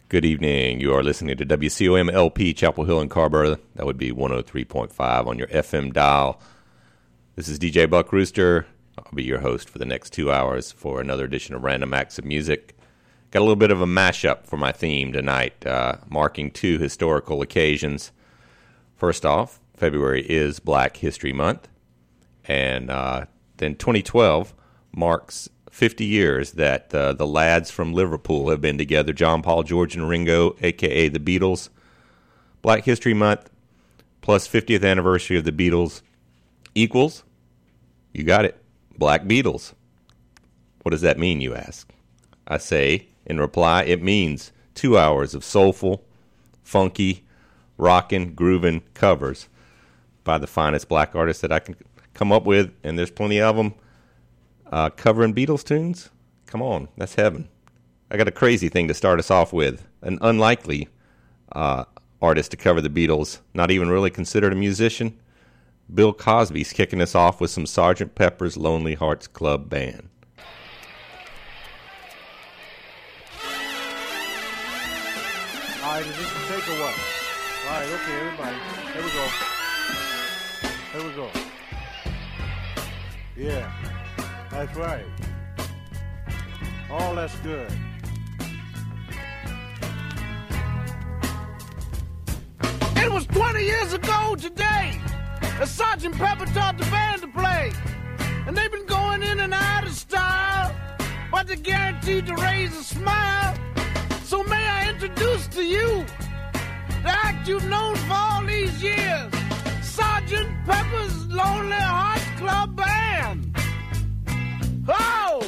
Good evening. You are listening to WCOM LP Chapel Hill and Carrboro. That would be 103.5 on your FM dial. This is DJ Buck Rooster. I'll be your host for the next 2 hours for another edition of Random Acts of Music. Got a little bit of a mashup for my theme tonight, marking two historical occasions. First off, February is Black History Month, and then 2012 marks 50 years that the lads from Liverpool have been together, John, Paul, George, and Ringo, a.k.a. the Beatles. Black History Month plus 50th anniversary of the Beatles equals, you got it, Black Beatles. What does that mean, you ask? I say, in reply, it means 2 hours of soulful, funky, rockin', groovin' covers by the finest black artists that I can come up with, and there's plenty of them. Covering Beatles tunes? Come on, that's heaven. I got a crazy thing to start us off with. An unlikely artist to cover the Beatles, not even really considered a musician. Bill Cosby's kicking us off with some Sgt. Pepper's Lonely Hearts Club Band. All right, is this a take or what? All right, okay, everybody. Here we go. Yeah. That's right. Oh, that's good. It was 20 years ago today that Sgt. Pepper taught the band to play. And they've been going in and out of style, but they're guaranteed to raise a smile. So may I introduce to you the act you've known for all these years, Sgt. Pepper's Lonely Hearts Club Band. Oh!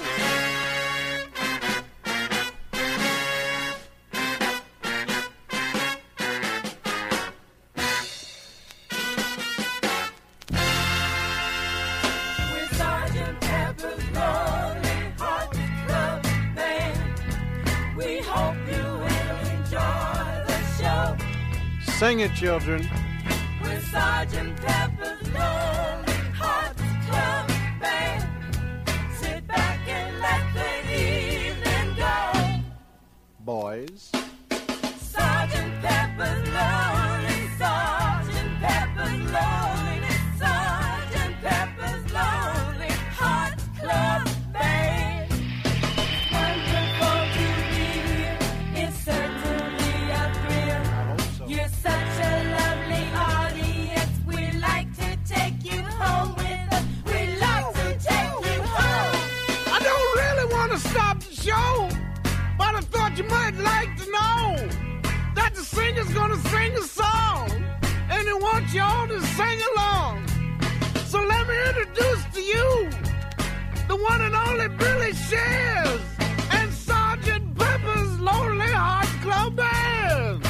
We're Sgt. Pepper's Lonely Hearts Club Band. We hope you will enjoy the show. Sing it, children. We're Sgt. Pepper's Lonely Hearts Club Band. Sit back and let the evening go. Boys. Sgt. Pepper's Lonely, Sgt. Pepper's Lonely, Sgt. Pepper's Lonely Hearts Club Band. Wonderful to be here. It's certainly a thrill. You're such a lovely audience. We'd like to take you home with us. We'd like to take you home. I don't really want to stop the show, but I thought you might like to know that the singer's gonna sing a song, and he wants you all to sing along. So let me introduce to you the one and only Billy Shears and Sgt. Pepper's Lonely Hearts Club Band.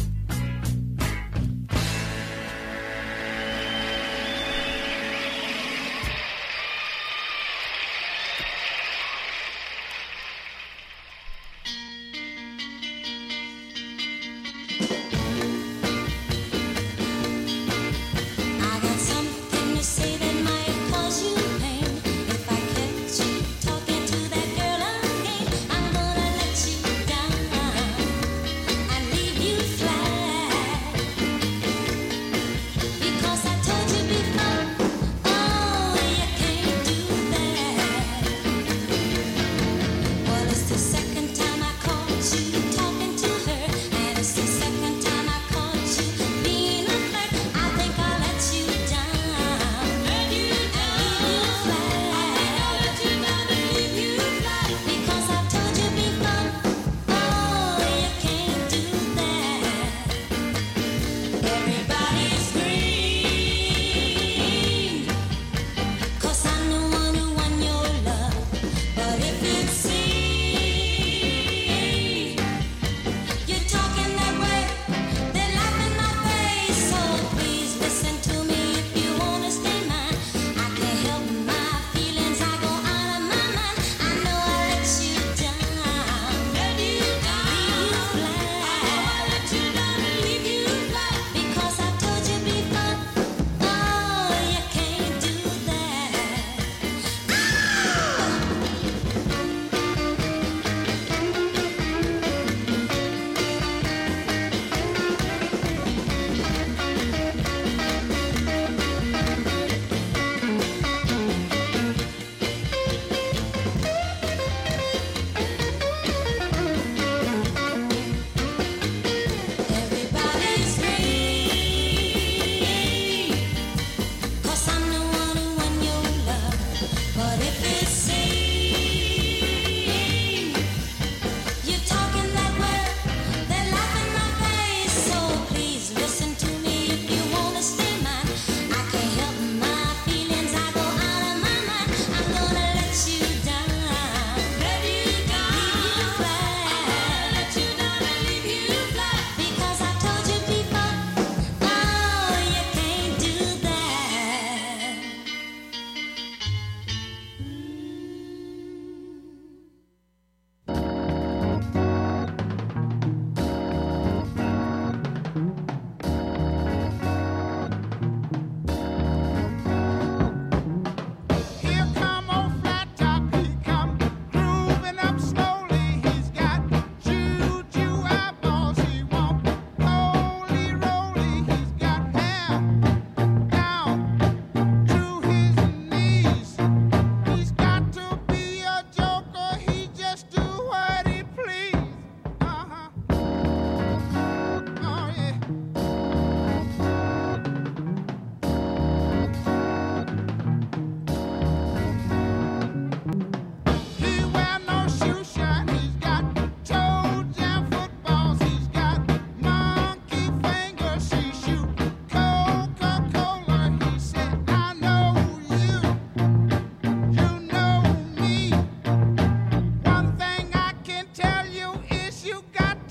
I got something to say that might cause you pain. If I catch you talking to that girl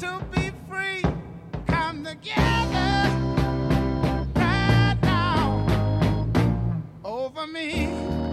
to be free. Come together right now over me.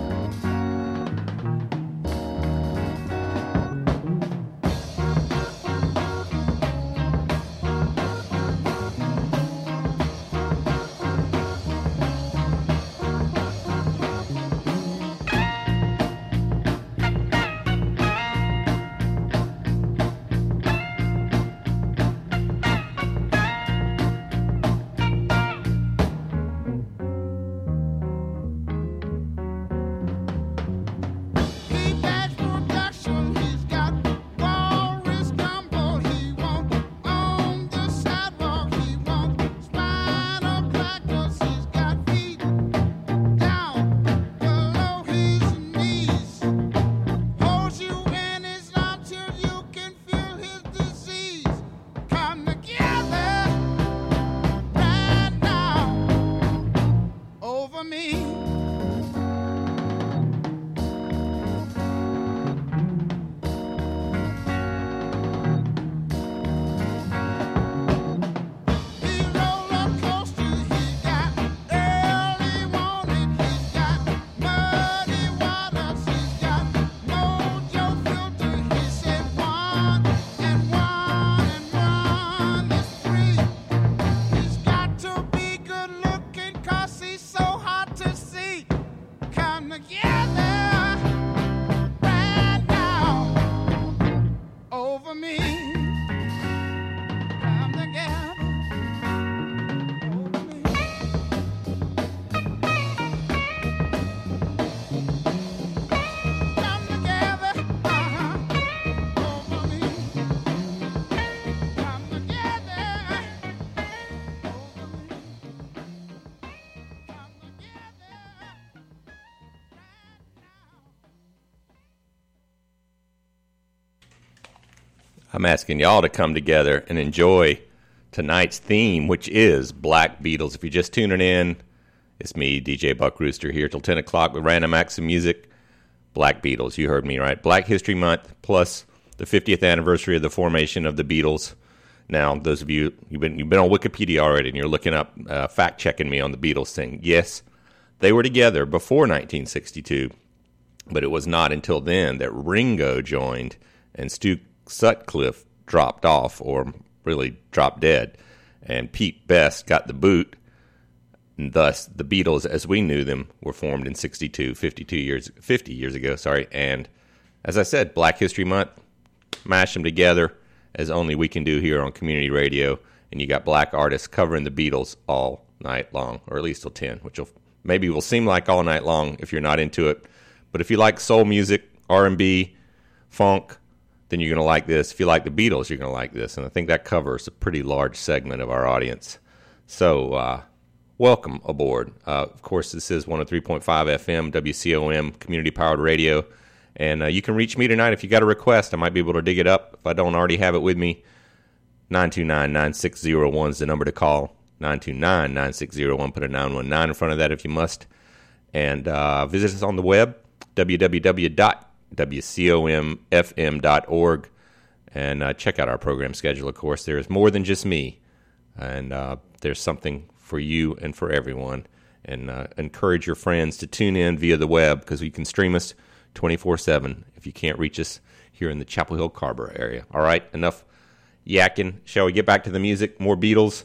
I'm asking y'all to come together and enjoy tonight's theme, which is Black Beatles. If you're just tuning in, it's me, DJ Buck Rooster, here till 10 o'clock with random acts of music. Black Beatles, you heard me right. Black History Month, plus the 50th anniversary of the formation of the Beatles. Now, those of you, you've been on Wikipedia already, and you're looking up, fact-checking me on the Beatles thing. Yes, they were together before 1962, but it was not until then that Ringo joined and Stu Sutcliffe dropped off, or really dropped dead, and Pete Best got the boot, and thus the Beatles as we knew them were formed in 50 years ago, and as I said, Black History Month, mash them together as only we can do here on community radio, and you got black artists covering the Beatles all night long, or at least till 10, which will seem like all night long if you're not into it, but if you like soul music, R&B, funk, then you're going to like this. If you like the Beatles, you're going to like this. And I think that covers a pretty large segment of our audience. So, welcome aboard. Of course, this is 103.5 FM, WCOM, community-powered radio. And you can reach me tonight if you got a request. I might be able to dig it up if I don't already have it with me. 929-9601 is the number to call. 929-9601. Put a 919 in front of that if you must. And visit us on the web, www.wcomfm.org, and check out our program schedule. Of course, there is more than just me, and there's something for you and for everyone. And encourage your friends to tune in via the web, because you can stream us 24/7 if you can't reach us here in the Chapel Hill, Carrboro area. All right, enough yakking. Shall we get back to the music? More Beatles.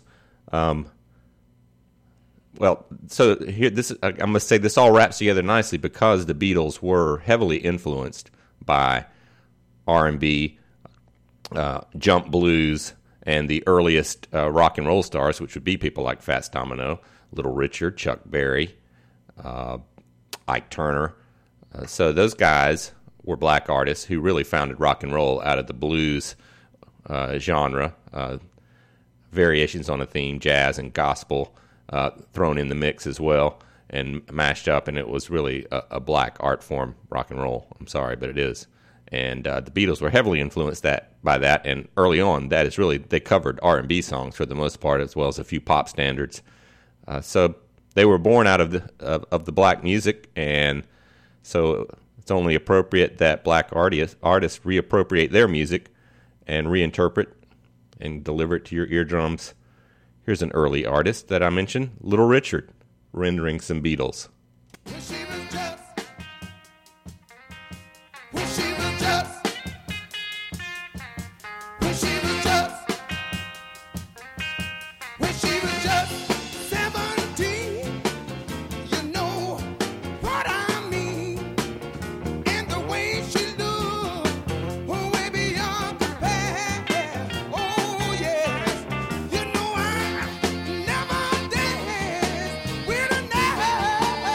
Well, so here, I must say this all wraps together nicely, because the Beatles were heavily influenced by R&B, jump blues, and the earliest rock and roll stars, which would be people like Fats Domino, Little Richard, Chuck Berry, Ike Turner. So those guys were black artists who really founded rock and roll out of the blues genre, variations on a theme, jazz and gospel, thrown in the mix as well and mashed up, and it was really a black art form, rock and roll. I'm sorry, but it is. And the Beatles were heavily influenced by that, and early on, that is really, they covered R&B songs for the most part, as well as a few pop standards. So they were born out of the black music, and so it's only appropriate that black artists reappropriate their music and reinterpret and deliver it to your eardrums. Here's an early artist that I mentioned, Little Richard, rendering some Beatles. When she was just, when she was just, when she was just, when she was just 17, you know what I mean, and the way she looked, way beyond compare. Oh yes, you know I never danced with another.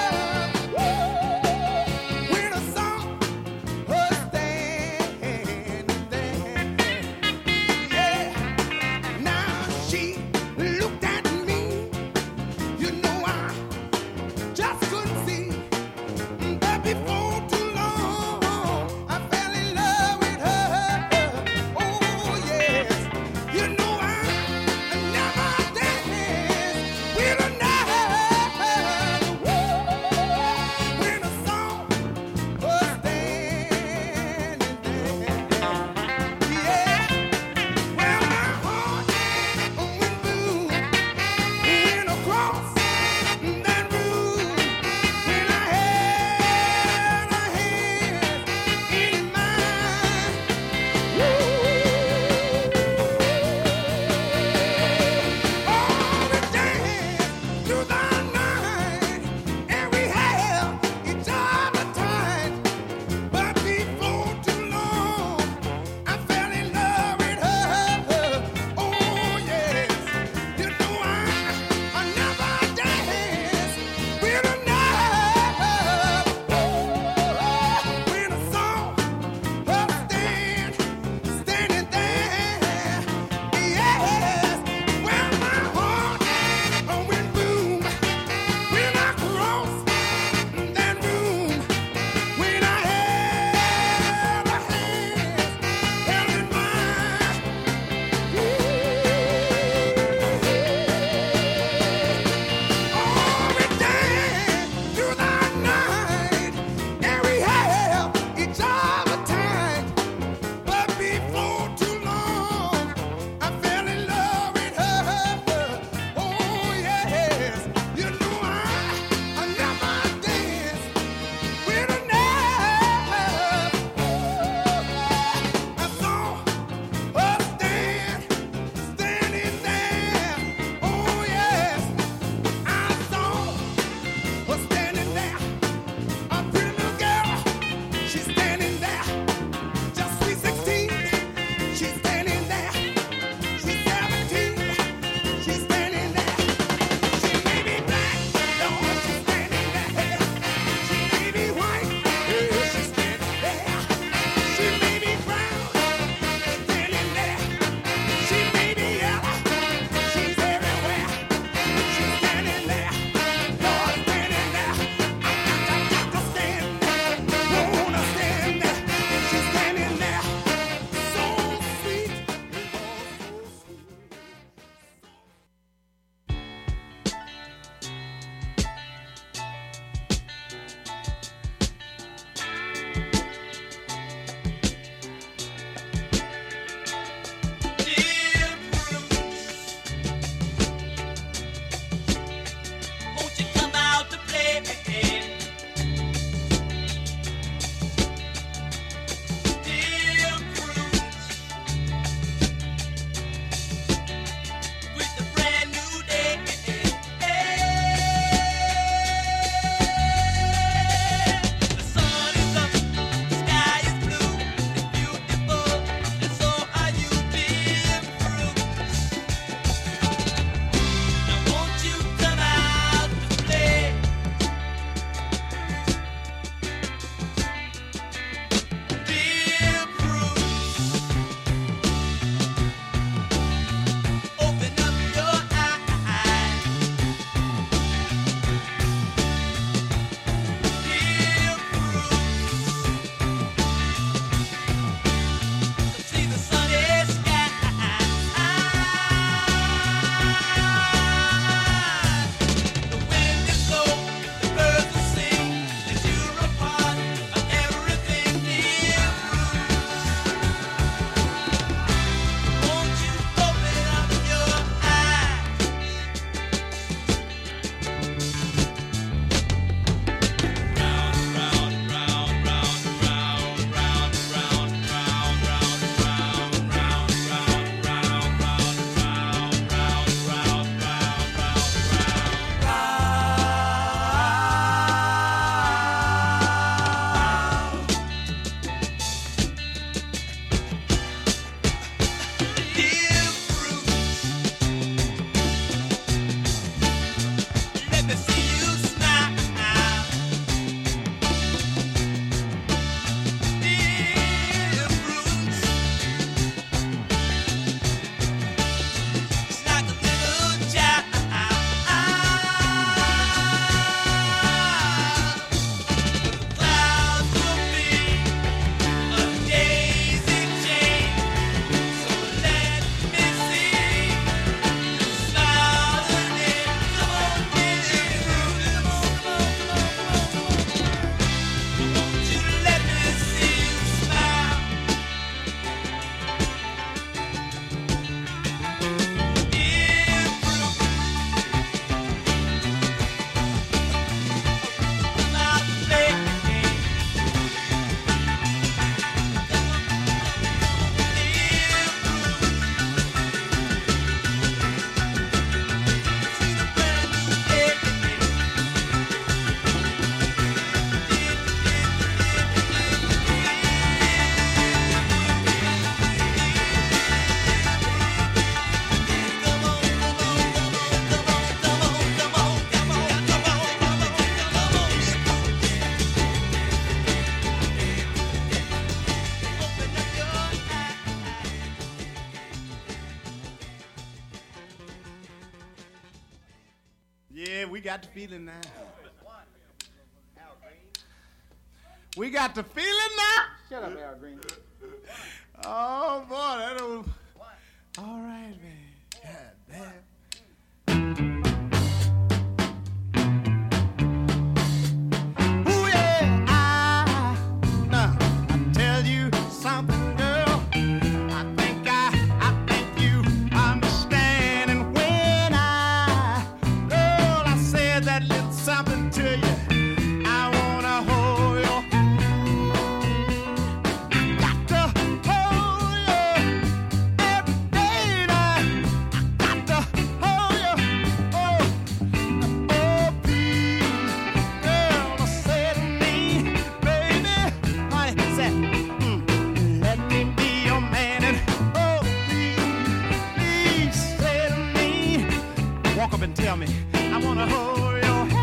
Yeah, we got the feeling now. We got the feeling now. Shut up, Al Green. Oh boy, that was all right, man. God damn. Ooh, yeah, I tell you something, girl. I think you understand. And when girl, I said that little something to you, I wanna hold your hand. I got to hold you every day now. I got to hold you. Oh, please, girl, I said to me, baby, honey, said, let me be your man. And oh, please say to me, walk up and tell me, I wanna hold your hand.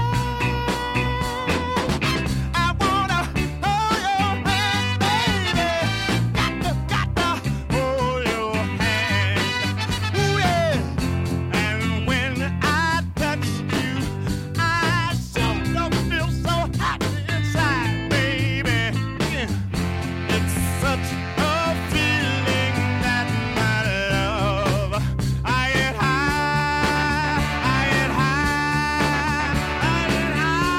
I wanna hold your hand, baby. Got to hold your hand. Ooh, yeah. And when I touch you, I sure don't feel so happy inside, baby. Yeah. It's such a feeling that my love, I get high, I get high, I get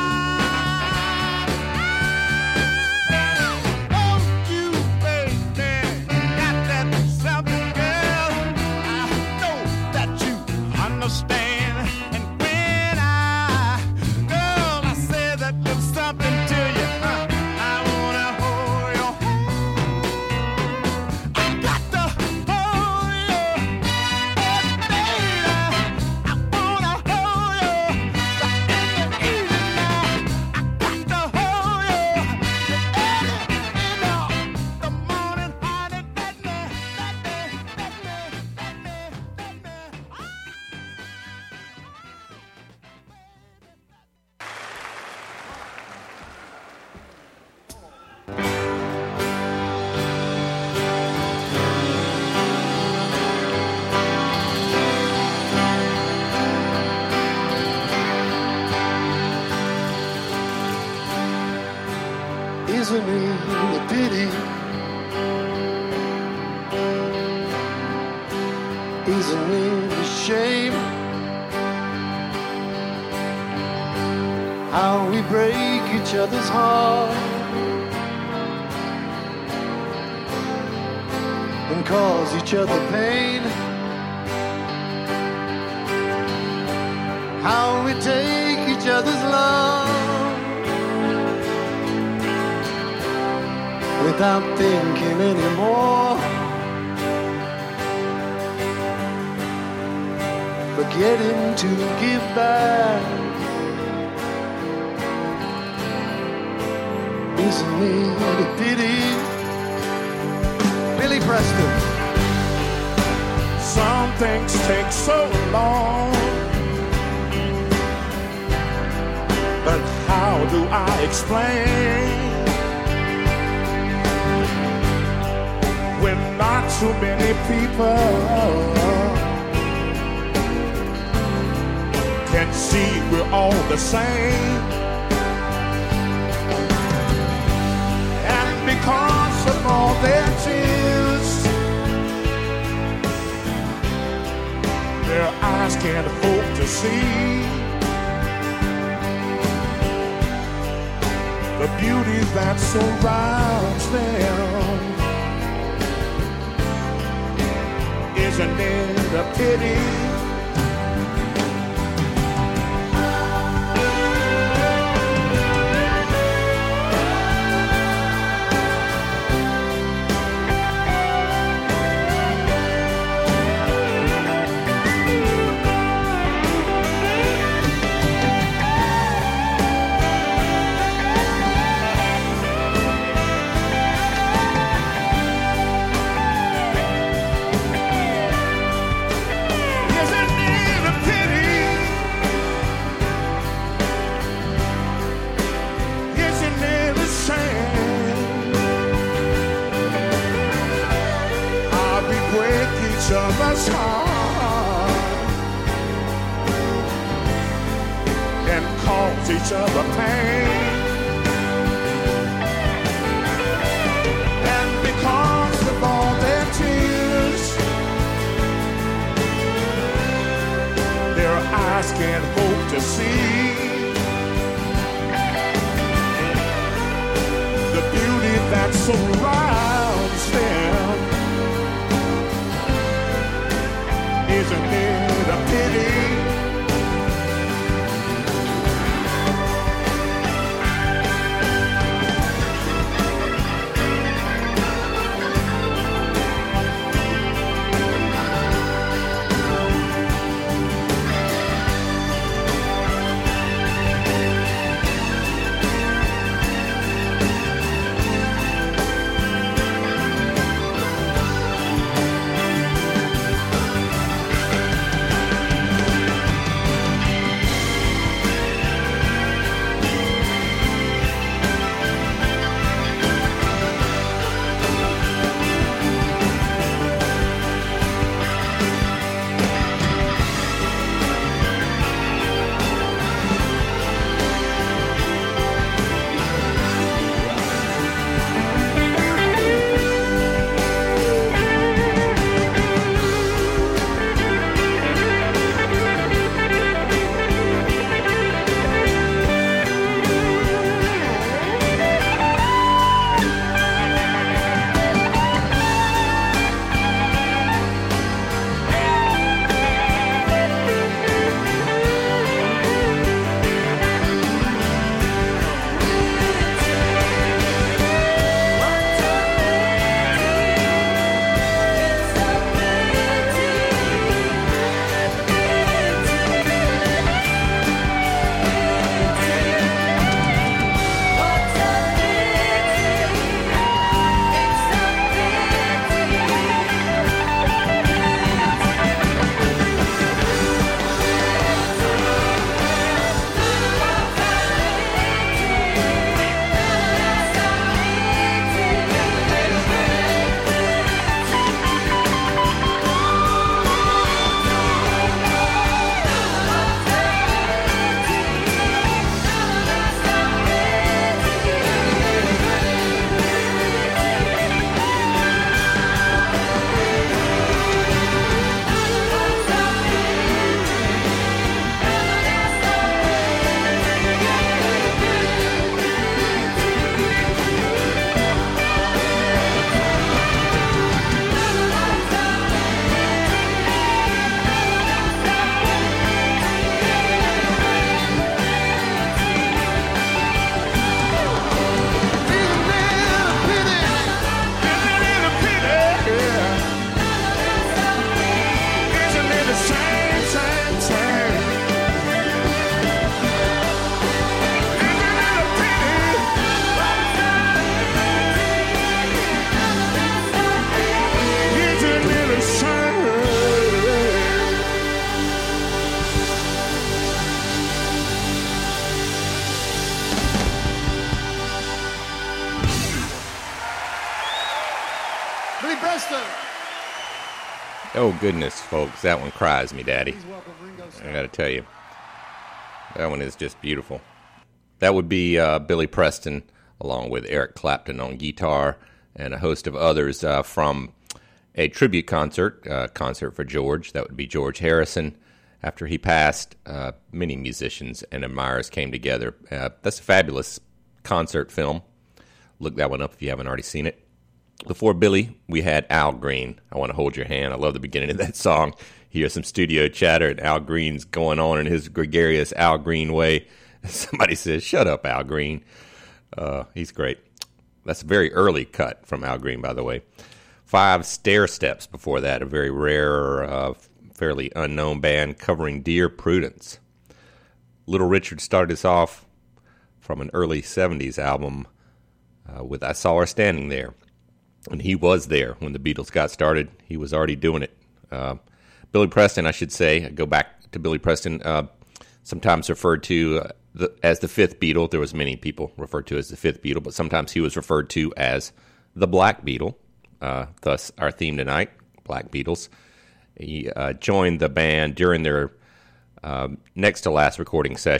high. Oh, you, baby, got that something, girl. I know that you understand. And when girl, I said that there's something to you, I wanna hold your hand. I got to hold you, baby. I wanna hold you in the evening now. I got to hold you early in the morning, honey. Let me. Isn't it a pity? Isn't it a shame how we break each other's heart and cause each other pain? How we take each other's love without thinking anymore, forgetting to give back. Isn't it a pity? Billy Preston. Some things take so long, but how do I explain when not too many people can see we're all the same? And because of all their tears, their eyes can't hope to see the beauty that surrounds them. Isn't it a pity? Each other's heart cause each other pain. And because of all their tears, their eyes can't hope to see the beauty that surrounds them. Isn't it a pity? Billy Preston. Oh, goodness, folks. That one cries me, Daddy. Please welcome Ringo Starr. I got to tell you. That one is just beautiful. That would be Billy Preston, along with Eric Clapton on guitar, and a host of others from a tribute concert for George. That would be George Harrison. After he passed, many musicians and admirers came together. That's a fabulous concert film. Look that one up if you haven't already seen it. Before Billy, we had Al Green. I Want to Hold Your Hand. I love the beginning of that song. Hear some studio chatter, and Al Green's going on in his gregarious Al Green way. Somebody says, "Shut up, Al Green." He's great. That's a very early cut from Al Green, by the way. 5 Stair Steps before that, a very rare, fairly unknown band covering Dear Prudence. Little Richard started us off from an early 70s album with I Saw Her Standing There. And he was there when the Beatles got started. He was already doing it. Billy Preston, I should say, go back to Billy Preston, sometimes referred to as the fifth Beatle. There was many people referred to as the fifth Beatle, but sometimes he was referred to as the Black Beatle. Thus, our theme tonight, Black Beatles. He joined the band during their next to last recording session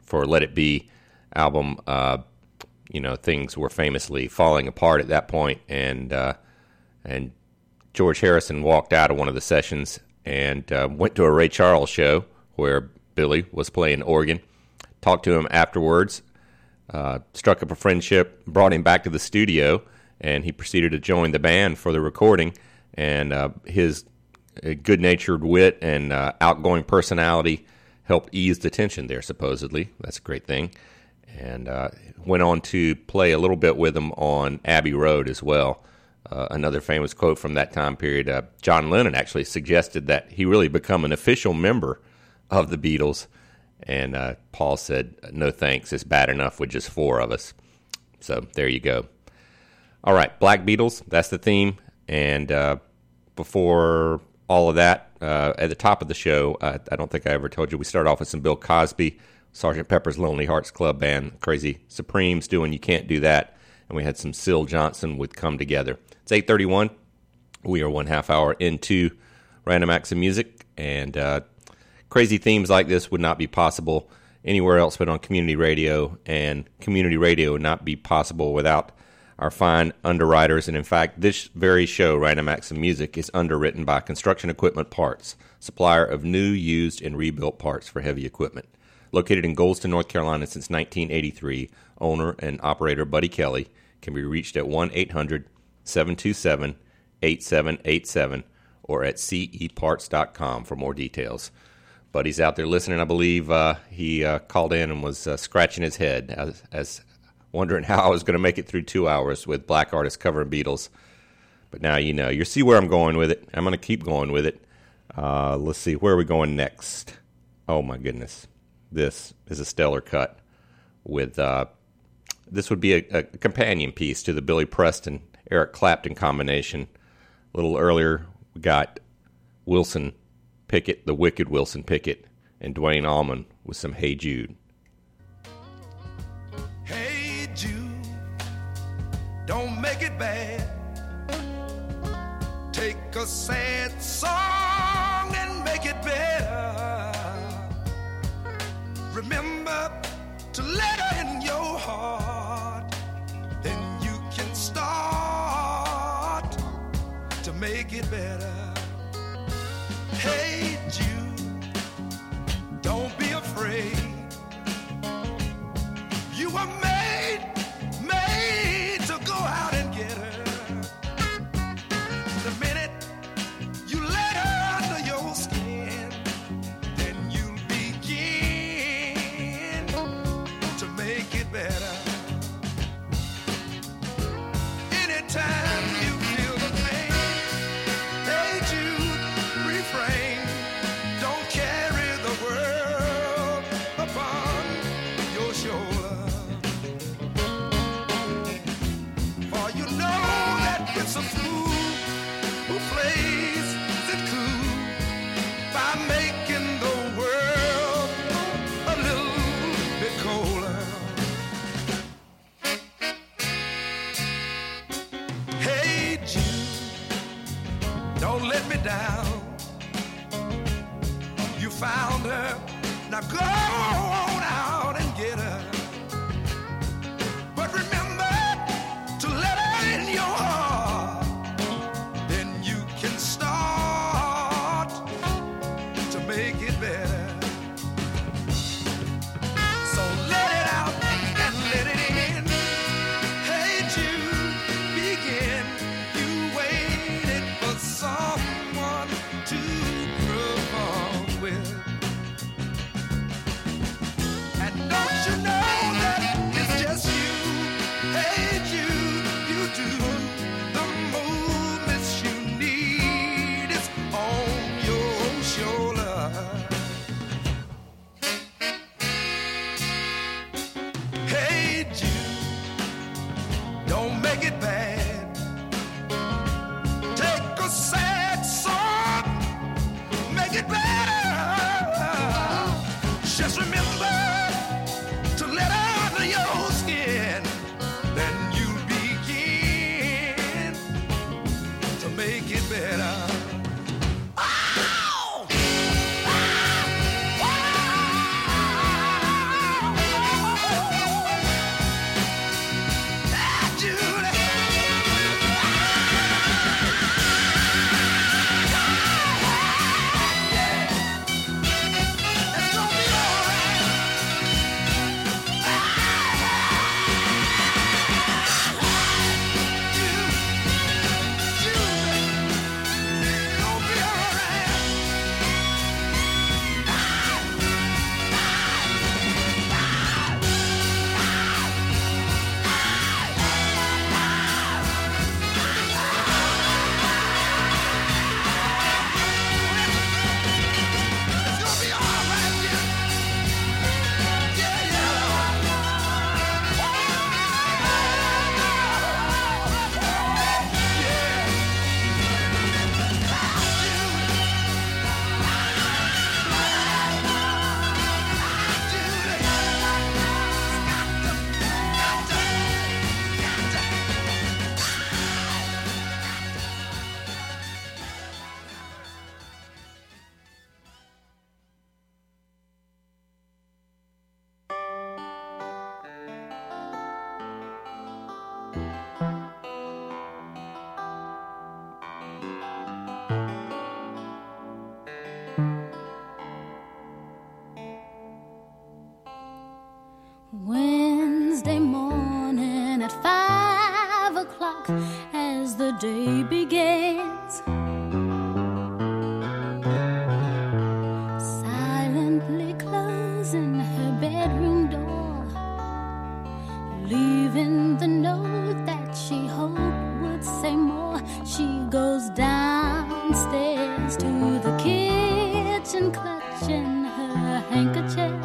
for Let It Be album, things were famously falling apart at that point, and George Harrison walked out of one of the sessions and went to a Ray Charles show where Billy was playing organ, talked to him afterwards, struck up a friendship, brought him back to the studio, and he proceeded to join the band for the recording. And his good-natured wit and outgoing personality helped ease the tension there, supposedly. That's a great thing. And went on to play a little bit with him on Abbey Road as well. Another famous quote from that time period, John Lennon actually suggested that he really become an official member of the Beatles. And Paul said, no thanks, it's bad enough with just 4 of us. So there you go. All right, Black Beatles, that's the theme. And before all of that, at the top of the show, I don't think I ever told you, we start off with some Bill Cosby, Sgt. Pepper's Lonely Hearts Club Band, Crazy Supremes doing You Can't Do That, and we had some Syl Johnson with Come Together. It's 8:31. We are 1/2 hour into Random Acts of Music, and crazy themes like this would not be possible anywhere else but on community radio, and community radio would not be possible without our fine underwriters. And in fact, this very show, Random Acts of Music, is underwritten by Construction Equipment Parts, supplier of new, used, and rebuilt parts for heavy equipment. Located in Goldston, North Carolina since 1983, owner and operator Buddy Kelly can be reached at 1-800-727-8787 or at ceparts.com for more details. Buddy's out there listening. I believe he called in and was scratching his head as wondering how I was going to make it through 2 hours with black artists covering Beatles. But now you know. You see where I'm going with it. I'm going to keep going with it. Let's see. Where are we going next? Oh, my goodness. This is a stellar cut with, this would be a companion piece to the Billy Preston, Eric Clapton combination. A little earlier, we got Wilson Pickett, the Wicked Wilson Pickett, and Dwayne Allman with some Hey Jude. Hey Jude, don't make it bad. Take a sad song and make it better. Remember to let her in your heart. Then you can start to make it better. Hey Jude, don't be afraid. You were made to go out and get her. The minute you let her under your skin, then you'll begin to make it better. Anytime you feel the pain, hey Jude, refrain. Don't carry the world upon your shoulder. For you know that it's a fool who plays it cool by making the world a little bit colder. Hey Jude, don't let me down. You found her, now go on out and get her. But remember to let her in your heart. Then you can start to make it better. So let it out and let it in. Hey Jude, begin. You waited for someone to groove on with. And don't you know that it's just you? Hey Jude, you do the movements you need. It's on your shoulder. Hey Jude, don't make it bad. Take a sad song, make it better. Just remember to let her under your skin. Then you'll begin to make it better. Ow! Ow! kitchen clutching her handkerchief.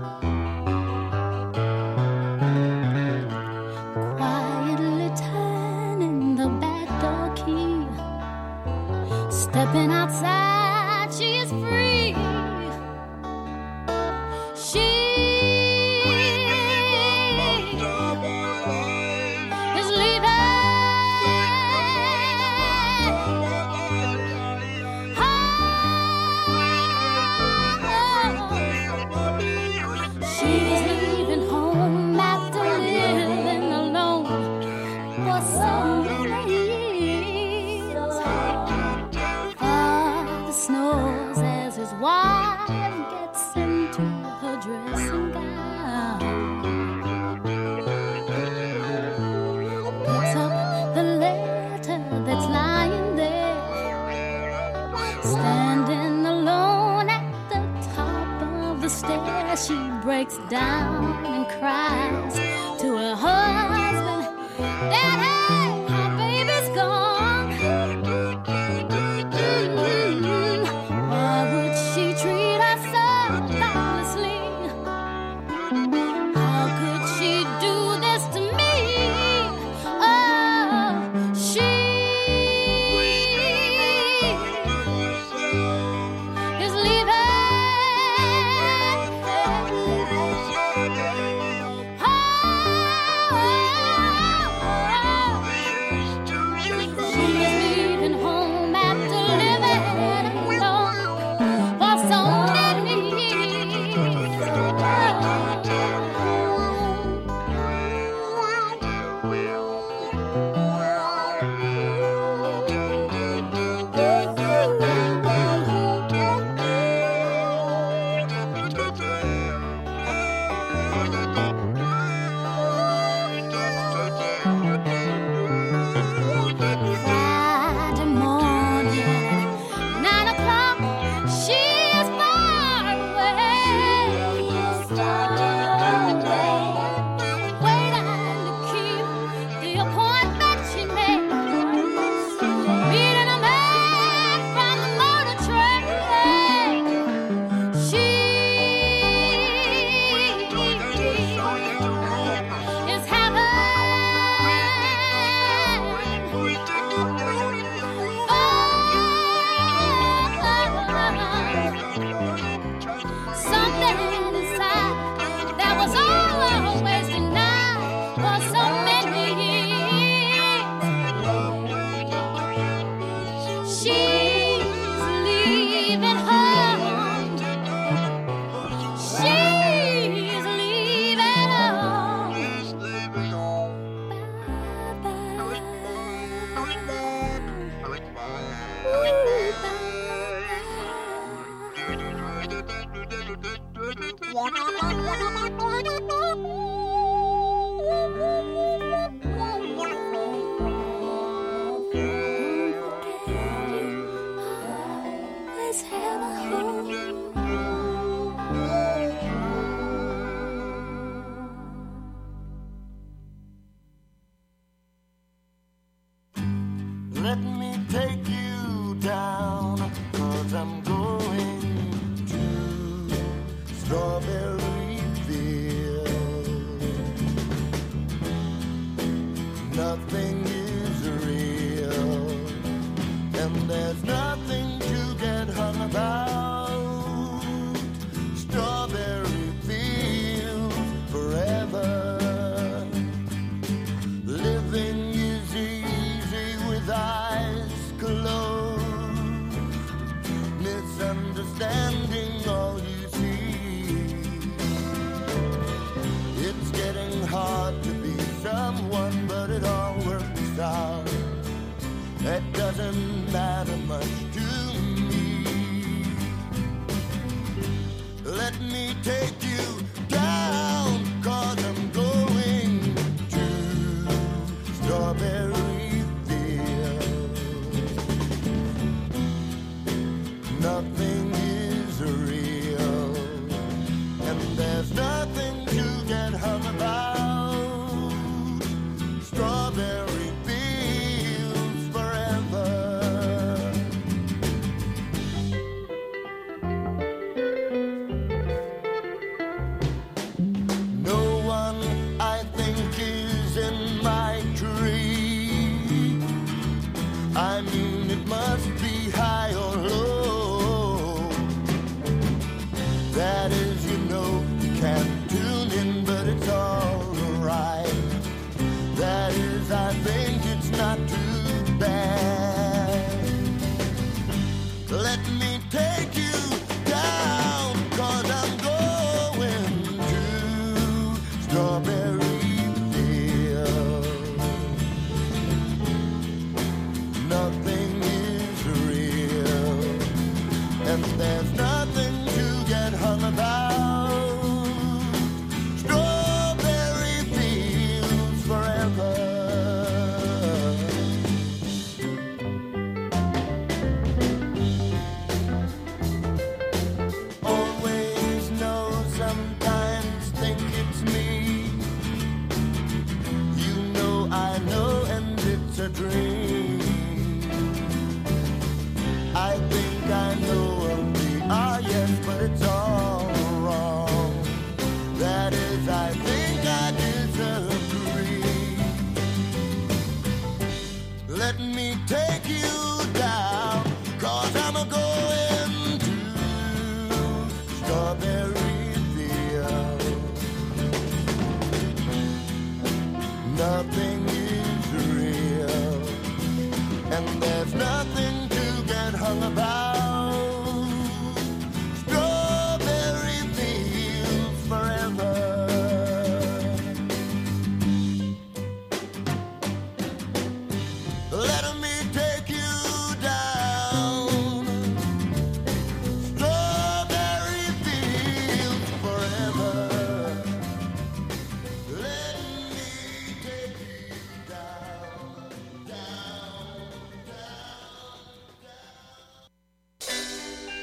Quietly turning the back door key. Stepping outside, she is free. She is leaving. She's leaving home after living alone for so many years. Father snores as his wife gets into her dressing gown. Picks up the letter that's lying there, standing alone at the top of the stairs. She breaks down and cries to her husband, "Daddy, my baby's gone." Why would she treat us so thoughtlessly? How could she do this to me? Oh, she is leaving. She is leaving home after living alone for so many Friday morning, 9 o'clock, she is far away. Waiting to keep the appointment she made. Meeting a man from the motor train. She is having something inside that was always denied for so many years. She's leaving home. She's leaving home. Always have a home. Let me take you down, 'cause I'm going to Strawberry Field. Nothing is real, and there's nothing to get hung about. Strawberry Field forever. Living is easy with eyes closed. Misunderstanding all you see. It's getting hard to be someone, but it all works out. It doesn't matter much to me. Let me take you down, 'cause I'm going to Strawberry Field. Nothing is real, and there's nothing to get hung about. Strawberry Fields forever. take you down, 'cause I'm going to Strawberry Field. Nothing is real, and there's nothing to get hung about. Strawberry fields forever. Always know, sometimes think it's me. You know I know, and it's a dream. I think I know of the yes, but it's all wrong. That is, I think I disagree. Let me take you down, 'cause I'm going to Strawberry Field. Nothing is real, and there's nothing to get hung about. Strawberry fields forever. Let me take you down. Strawberry fields forever. Let me take you down, down, down, down.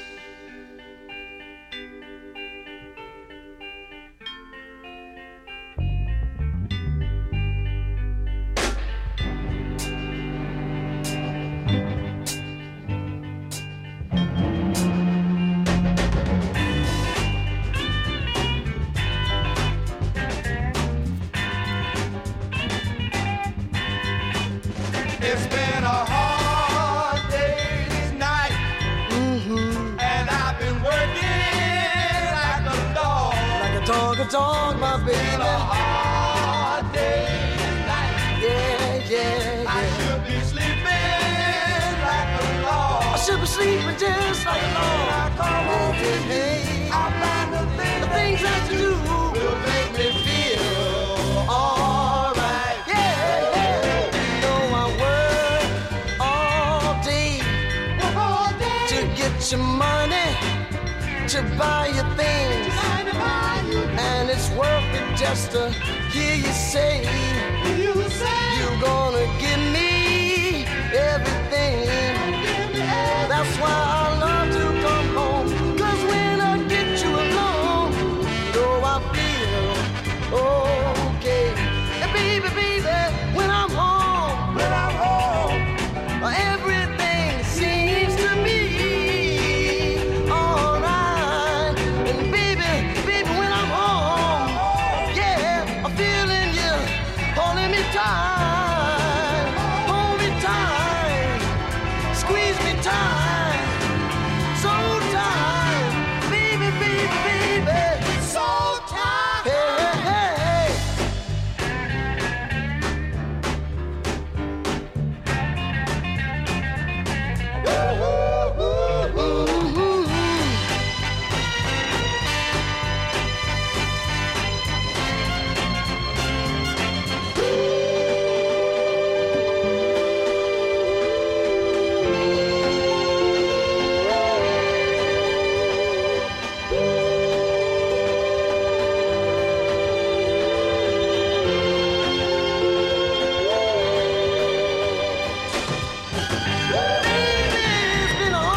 It's been a hard day's night, and I've been working like a dog. Like a dog, my It's baby. been a hard day's night. Yeah. I should be sleeping like a log. I should be sleeping just like a When I log. come home to you, I find the things that you do will make me feel alright. Yeah. You know I work all day to get your money, to buy your things, and it's worth it just to hear you say you're gonna give me everything. That's why I love to come home, 'cause when I get you alone, though I feel okay. And baby, when I'm home, everything seems to be alright. And baby, when I'm home, yeah, I'm feeling you holding me tight, hold me tight, squeeze me tight, so tight, baby, so tight. Hey. It's been a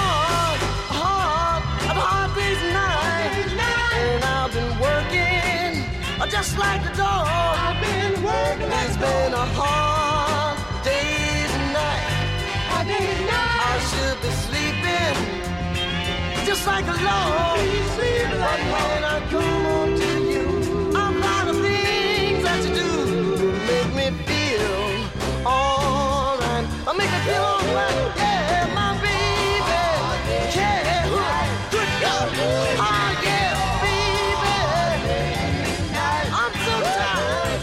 hard day's night, and I've been working just like a dog. It's been a hard day's night. I should be sleeping just like a log. But when I come home to you, I'm out of things that you do to make me feel alright. Make me feel alright. Yeah, my baby. Yeah, good God. Oh yeah, baby. I'm so tired.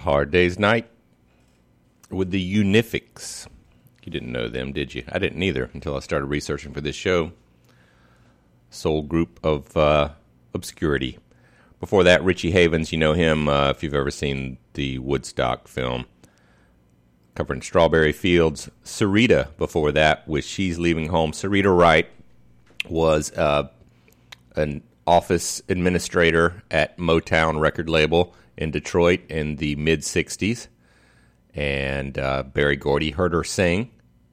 Hard Day's Night with the Unifics. You didn't know them, did you? I didn't either until I started researching for this show. Soul group of obscurity. Before that, Richie Havens, you know him if you've ever seen the Woodstock film, covering Strawberry Fields. Sarita, before that, with She's Leaving Home. Sarita Wright was an office administrator at Motown record label in Detroit in the mid-'60s. And Berry Gordy heard her sing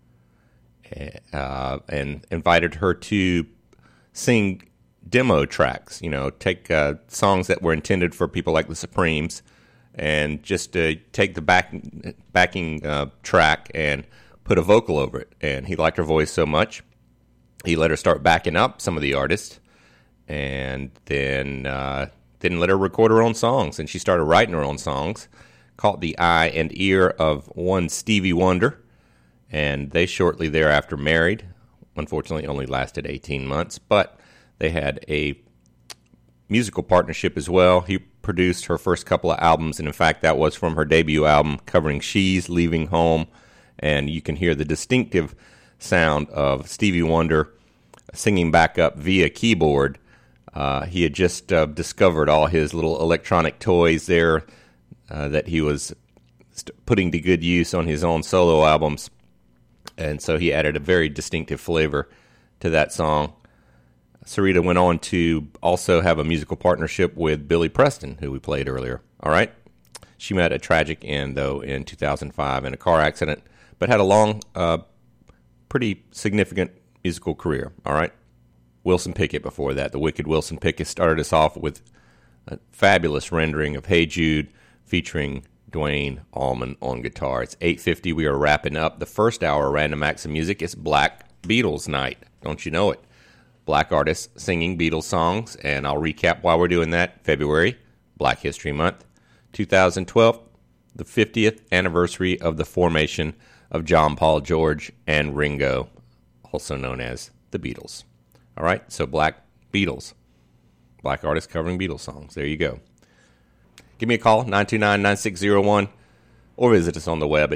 and invited her to sing demo tracks, take songs that were intended for people like the Supremes and just take the backing track and put a vocal over it. And he liked her voice so much, he let her start backing up some of the artists and then didn't let her record her own songs. And she started writing her own songs, caught the eye and ear of one Stevie Wonder, and they shortly thereafter married. Unfortunately, only lasted 18 months, but they had a musical partnership as well. He produced her first couple of albums, and in fact, that was from her debut album covering She's Leaving Home, and you can hear the distinctive sound of Stevie Wonder singing back up via keyboard. He had just discovered all his little electronic toys there that he was putting to good use on his own solo albums, and so he added a very distinctive flavor to that song. Sarita went on to also have a musical partnership with Billy Preston, who we played earlier. All right? She met a tragic end, though, in 2005 in a car accident, but had a long, pretty significant musical career. All right? Wilson Pickett before that. The wicked Wilson Pickett started us off with a fabulous rendering of Hey Jude featuring Dwayne Allman on guitar. It's 8:50. We are wrapping up the first hour of Random Acts of Music. It's Black Beatles night. Don't you know it? Black artists singing Beatles songs, and I'll recap why we're doing that. February, Black History Month. 2012, the 50th anniversary of the formation of John, Paul, George, and Ringo, also known as the Beatles. All right, so Black Beatles. Black artists covering Beatles songs. There you go. Give me a call, 929-9601, or visit us on the web at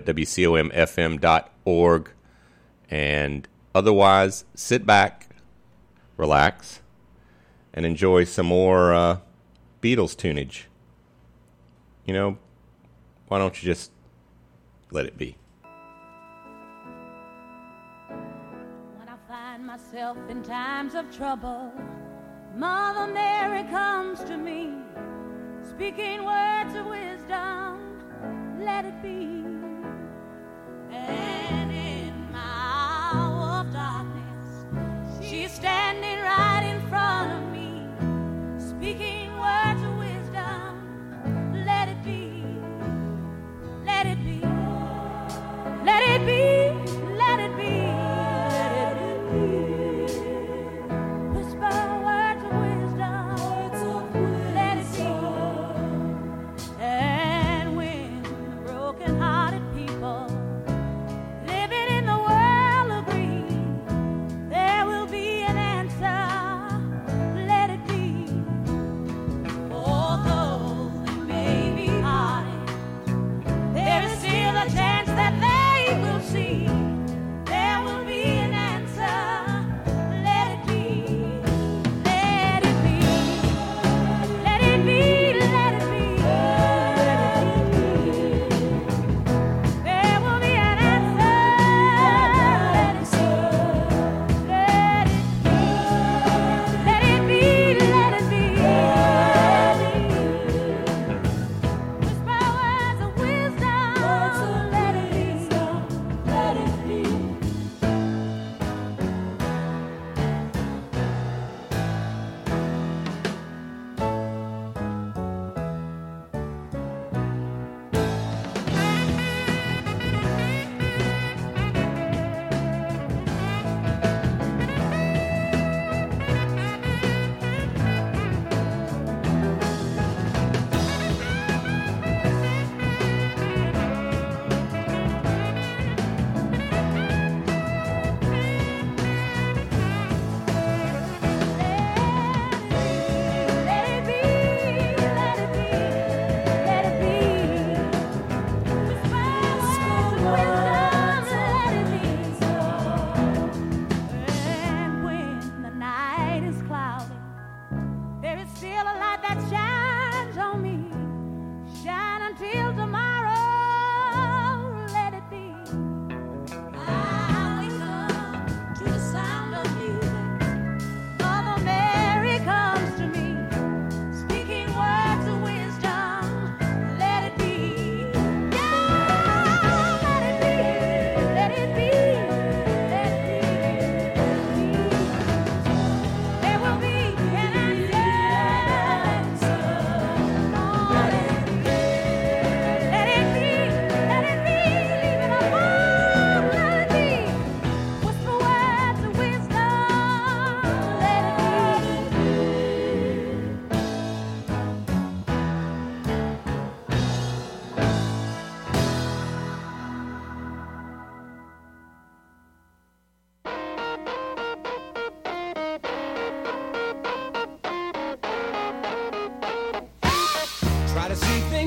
wcomfm.org. And otherwise, sit back, relax, and enjoy some more Beatles tunage. Why don't you just let it be? When I find myself in times of trouble, Mother Mary comes to me, speaking words of wisdom, let it be. And in my hour of darkness, she's standing right in front of me, speaking words of wisdom, let it be, let it be, let it be, let it be, let it be. Whisper words of wisdom, let it be. And when the broken-hearted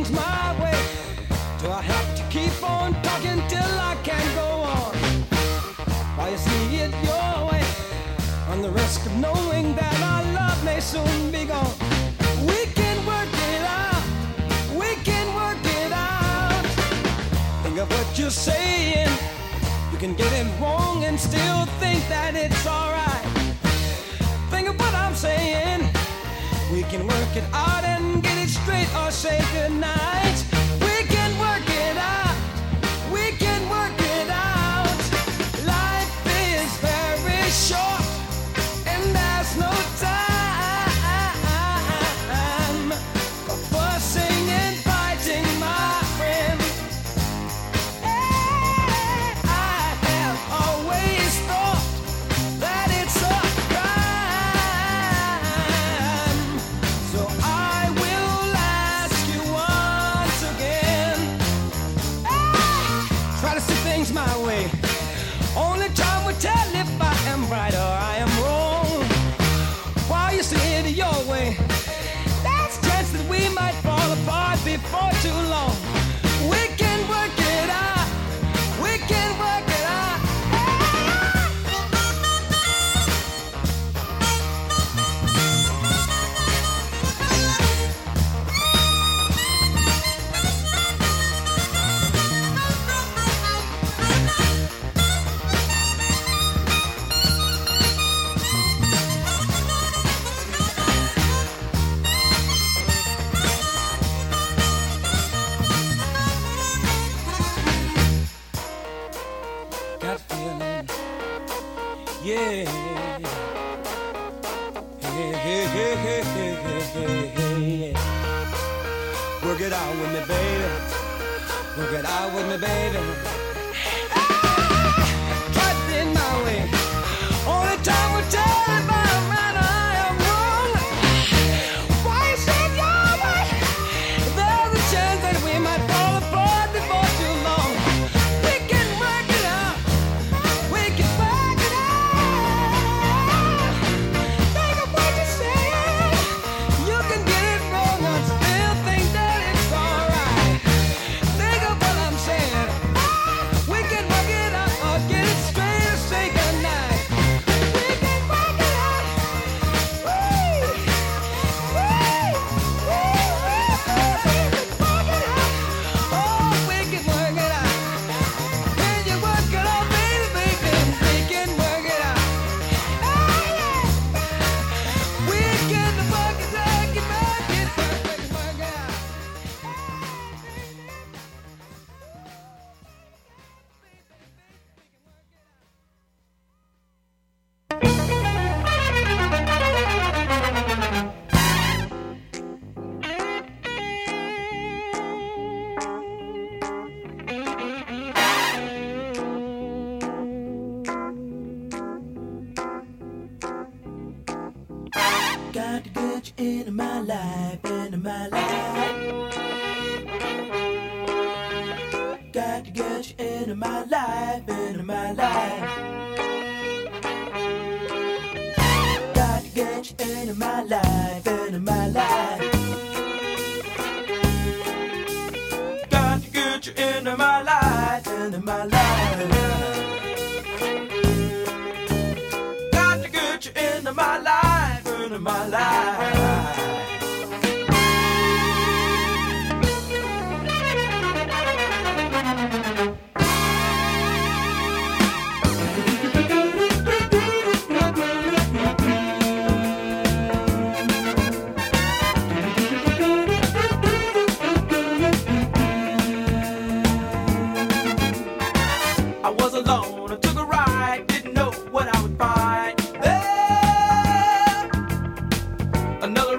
things my way? Do I have to keep on talking till I can't go on? While you see it your way, on the risk of knowing that our love may soon be gone. We can work it out, we can work it out. Think of what you're saying. You can get it wrong and still think that it's alright. Think of what I'm saying. We can work it out and get it straight or say goodnight. We can work it out, we can work it out. Life is very short and there's no time for fussing and fighting, my friend. I have always thought that it's a crime. So I will ask you once again. Try to see things my way. Only time will tell if I am right or I am wrong. While you see it your way, there's a chance that we might fall apart before too long. We can work it out, we can work it out. Got a feeling, yeah. Hey, hey, hey, hey, hey, hey, hey. Work it out with me, baby. Work it out with me, baby. Try it in my way. Only time will tell if I'm right or I am wrong. Why you say it your way? There's a chance that we might fall apart before too long. We can work it out. We can work it out. Think of what you're saying. You can get it wrong and still think that it's alright. Think of what I'm saying. We can work it out or get it straight or say goodnight. We can work it out. Oh, we can work it out. Can you work it out, baby, baby? We can work it out. We can work it out, work it out. Got to get you into my life, into my life. Got to get you into my life, into my life. Got to get you into my life, into my life. Got to get you into my life, into my life. Got to get you into my life, into my life. I was alone, I took a ride, didn't know what I would find there. Another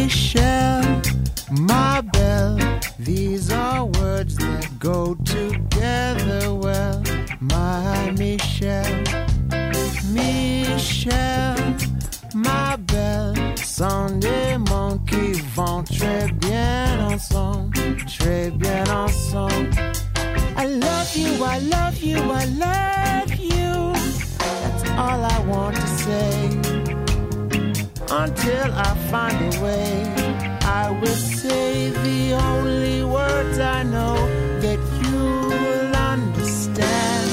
Michelle, my belle, these are words that go together well. My Michelle, Michelle, my belle, sont des mots qui vont très bien ensemble, très bien ensemble. I love you, I love you, I love you. That's all I want to say. Until I find a way, I will say the only words I know that you will understand.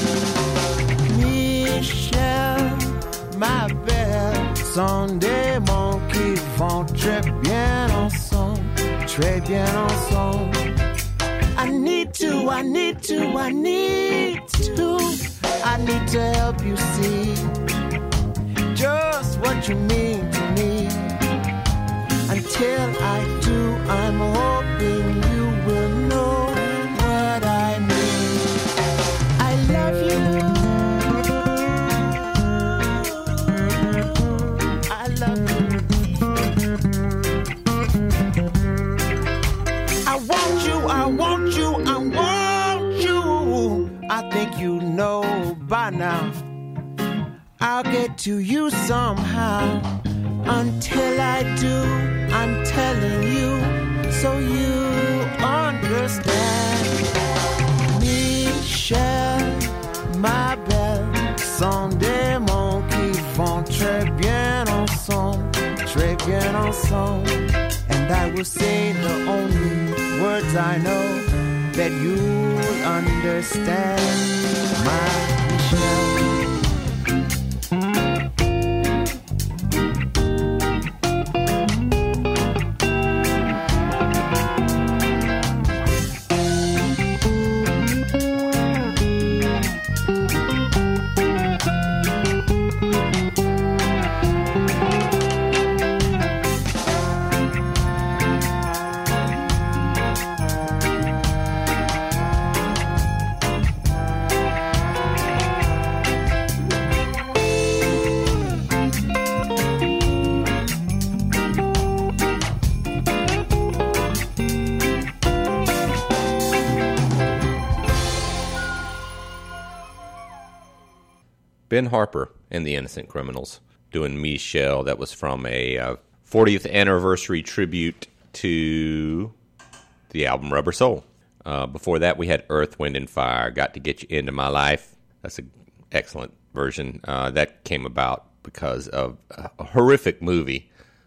Michelle, my belle, sont des mots qui vont très bien ensemble, très bien ensemble. I need to, I need to, I need to, I need to help you see just what you mean to me. Until I do, I'm hoping you will know what I mean. I love you. I love you. I want you, I want you, I want you. I think you know by now. I'll get to you somehow. Until I do, I'm telling you, so you understand. Michelle, ma belle, sont des mots qui vont très bien ensemble, très bien ensemble. And I will say the only words I know that you'll understand. My Michelle. Ben Harper and the Innocent Criminals doing Michelle. That was from a 40th anniversary tribute to the album Rubber Soul. Before that, we had Earth, Wind, and Fire, Got to Get You Into My Life. That's an excellent version. That came about because of a horrific movie,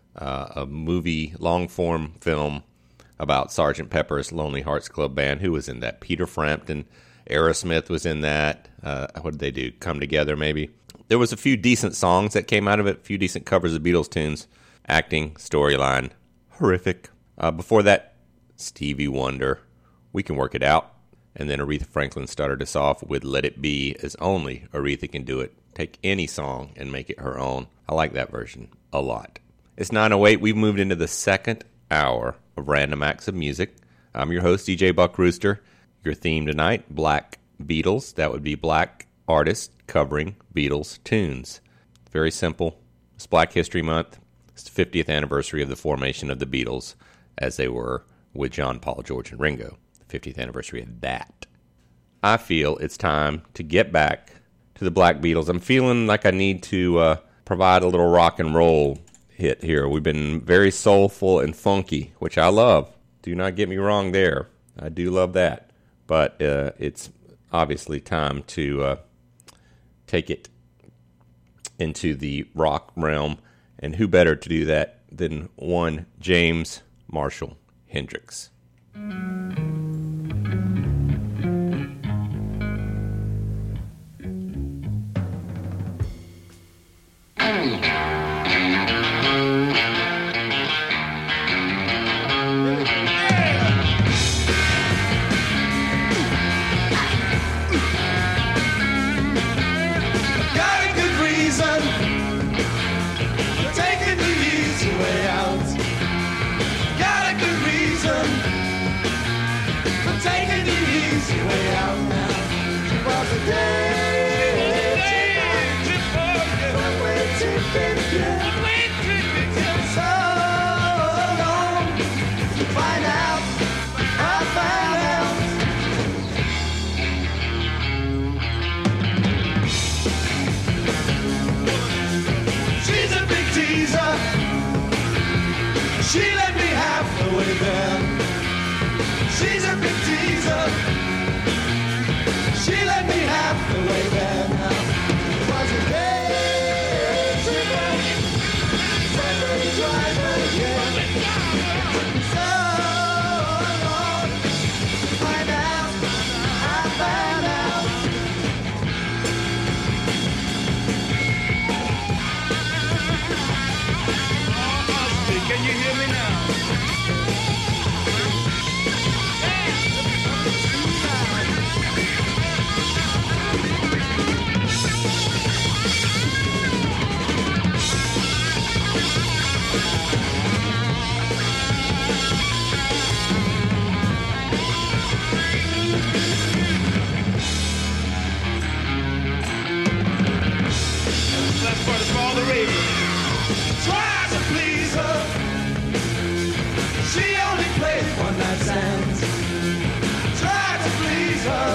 long-form film about Sgt. Pepper's Lonely Hearts Club Band. Who was in that? Peter Frampton. Aerosmith was in that. What did they do? Come Together, maybe? There was a few decent songs that came out of it, a few decent covers of Beatles tunes. Acting, storyline, horrific. Before that, Stevie Wonder, We Can Work It Out. And then Aretha Franklin started us off with Let It Be, as only Aretha can do it. Take any song and make it her own. I like that version a lot. It's 9:08. We've moved into the second hour of Random Acts of Music. I'm your host, DJ Buck Rooster. Your theme tonight, Black Beatles. That would be black artists covering Beatles tunes. Very simple. It's Black History Month. It's the 50th anniversary of the formation of the Beatles, as they were with John, Paul, George, and Ringo. The 50th anniversary of that. I feel it's time to get back to the Black Beatles. I'm feeling like I need to provide a little rock and roll hit here. We've been very soulful and funky, which I love. Do not get me wrong there. I do love that. But it's obviously time to take it into the rock realm. And who better to do that than one James Marshall Hendrix. Taking the easy way out. Got a good reason. She let me have the way there. She's a big teaser. She let me have the way there now. It was a day tripper, second driver, yeah. So long, find out, I found out. Can you hear me now? Last part is for all the ravens. Try to please her. She only plays one night stands. Try to please her.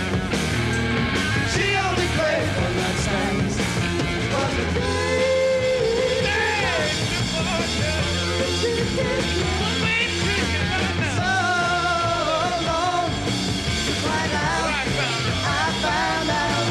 She only plays one night stands. But the so long to find out. I found out.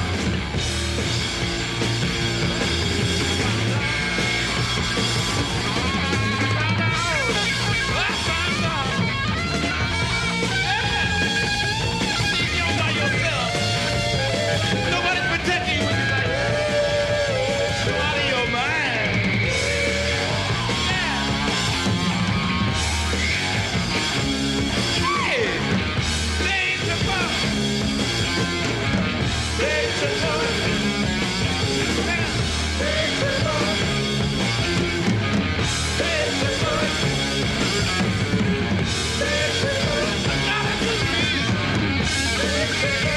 Nobody's protecting you when you're like, so out of your mind. Hey, days to come. Days to come. Days to come. Days to come. Days to come. I got a good reason. Days to come.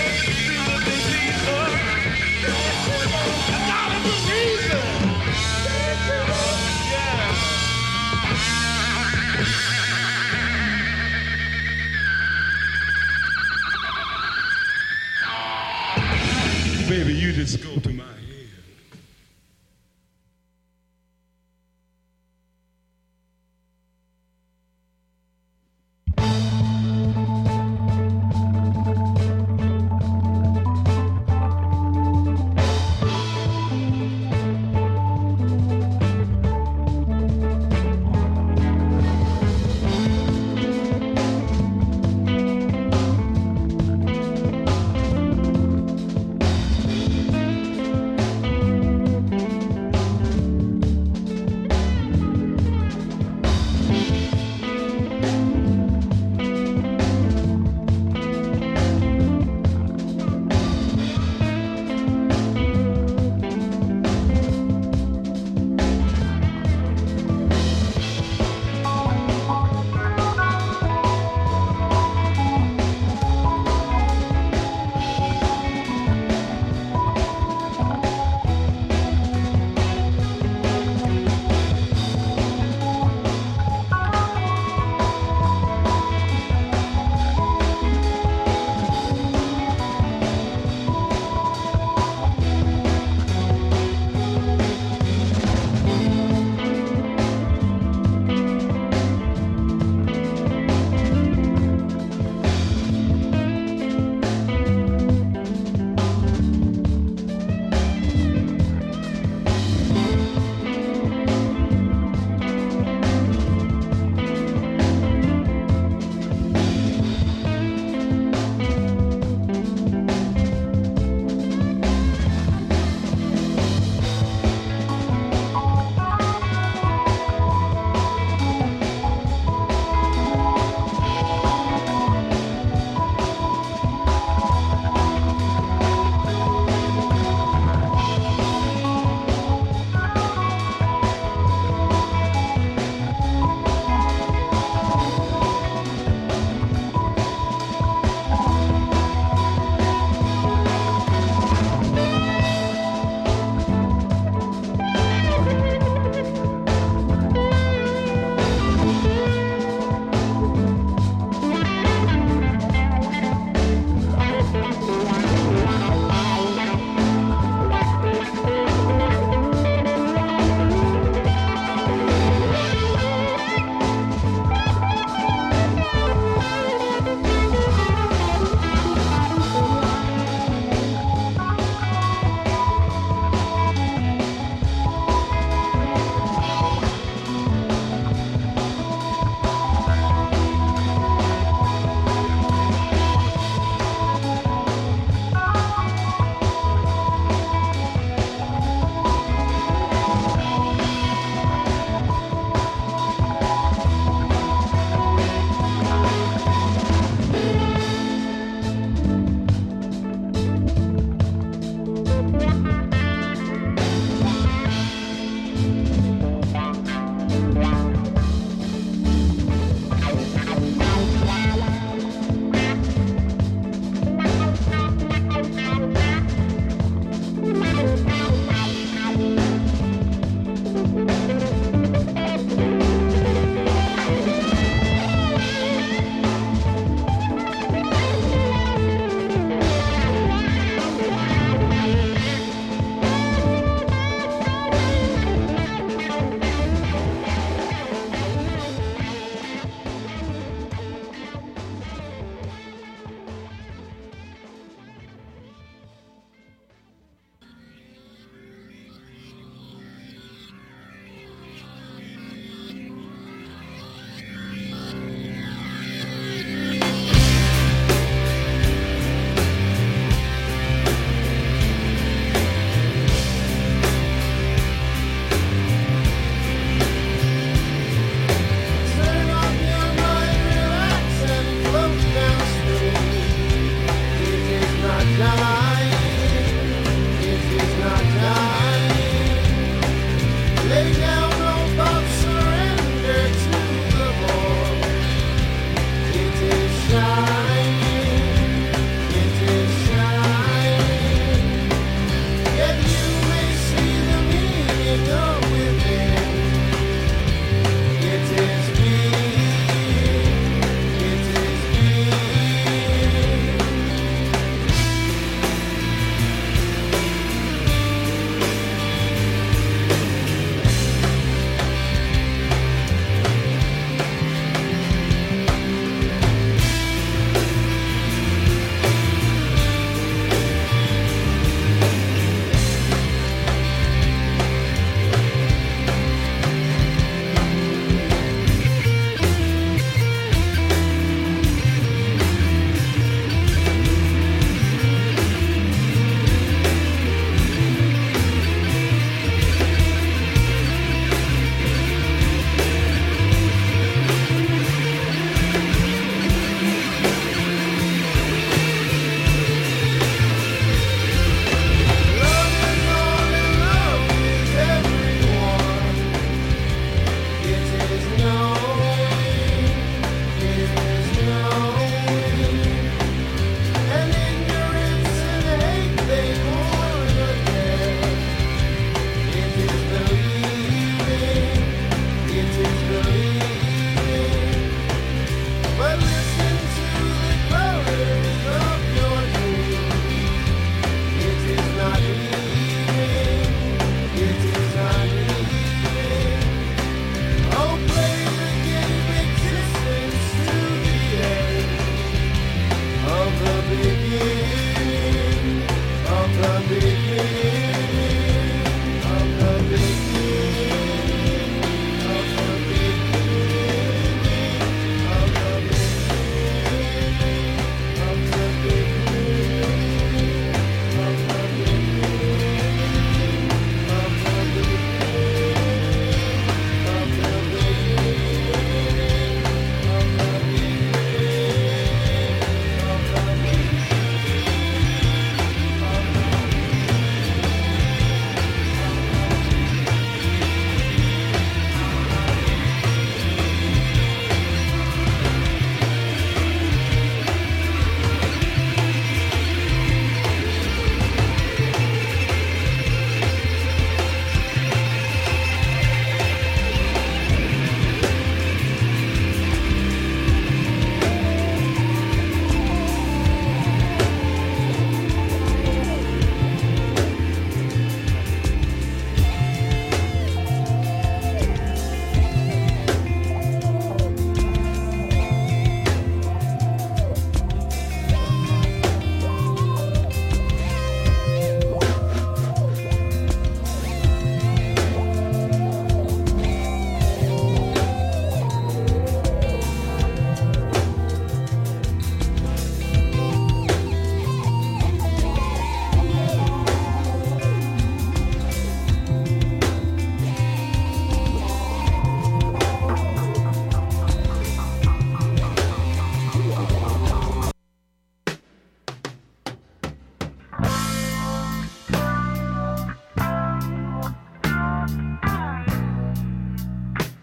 Baby, you just go to my head.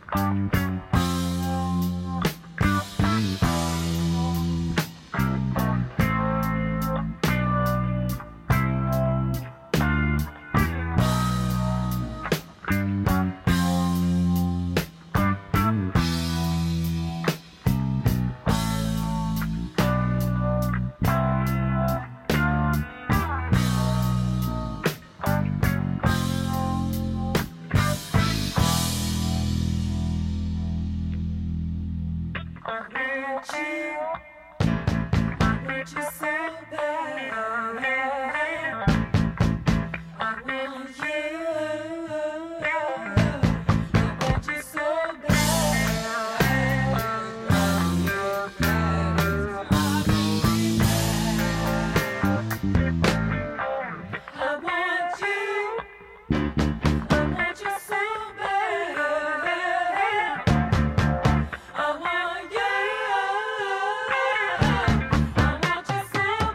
I want you so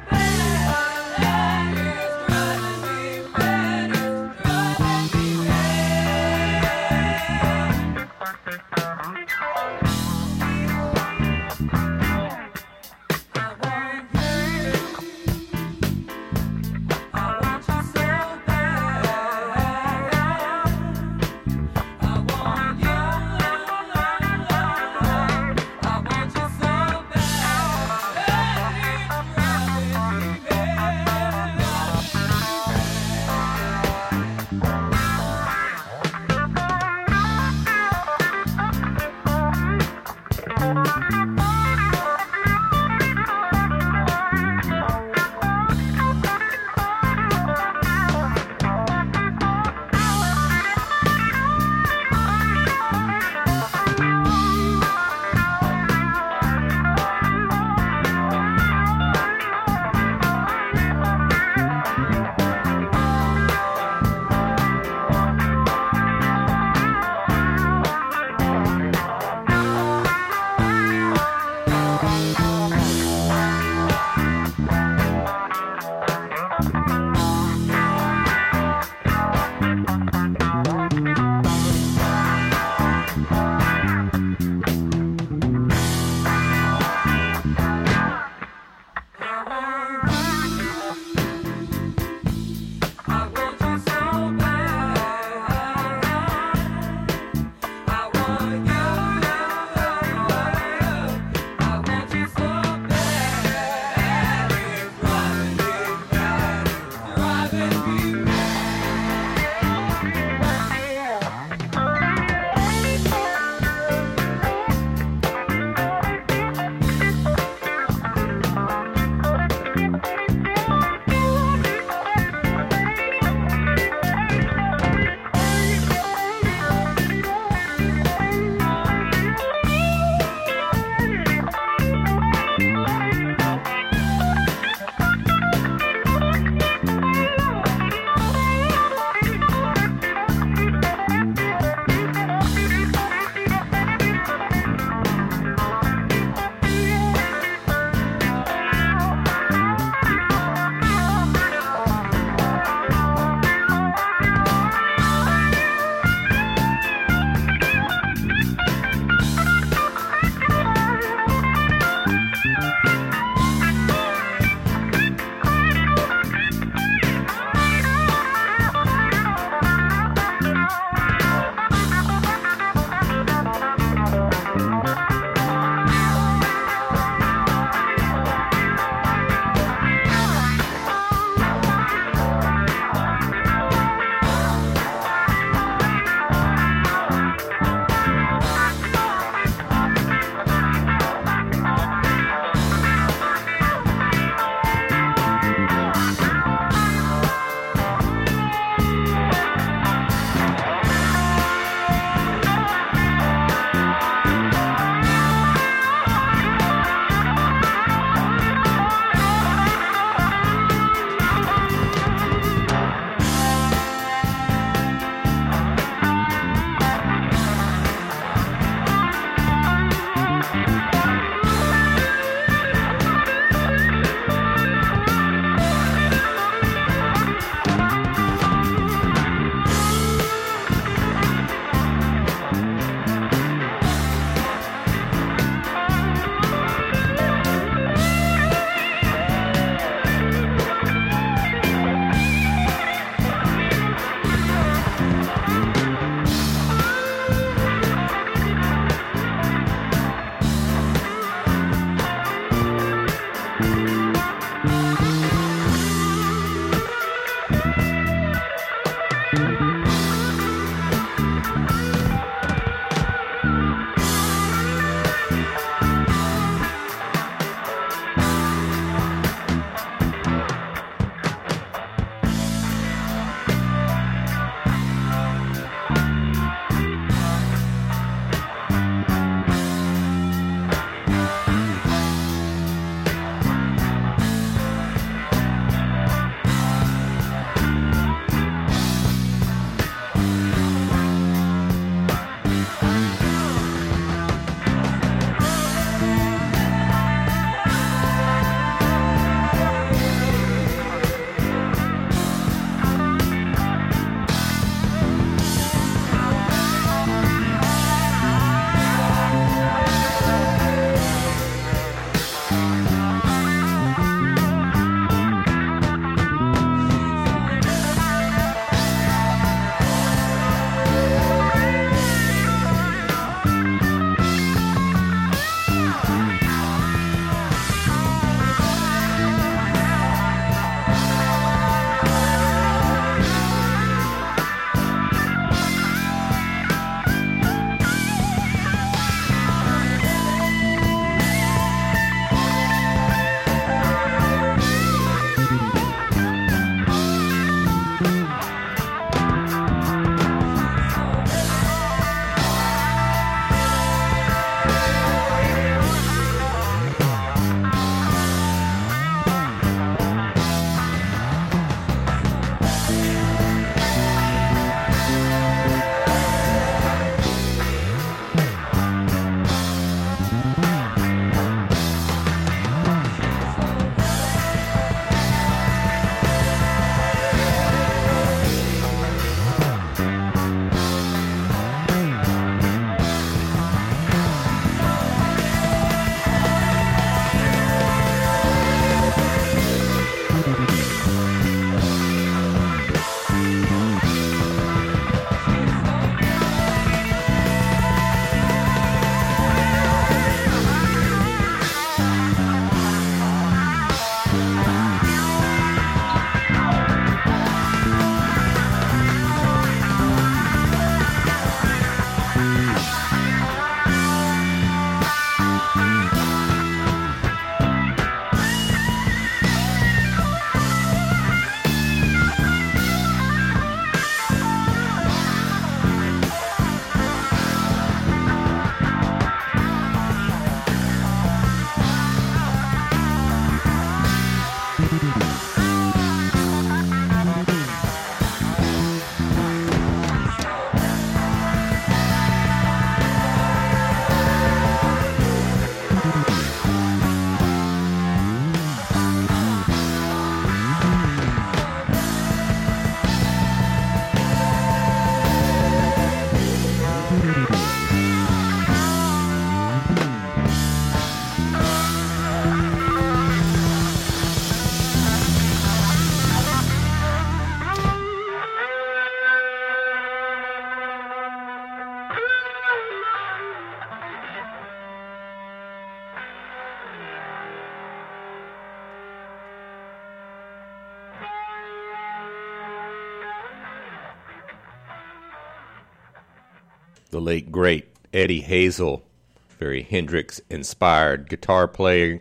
the late, great Eddie Hazel, very Hendrix-inspired guitar playing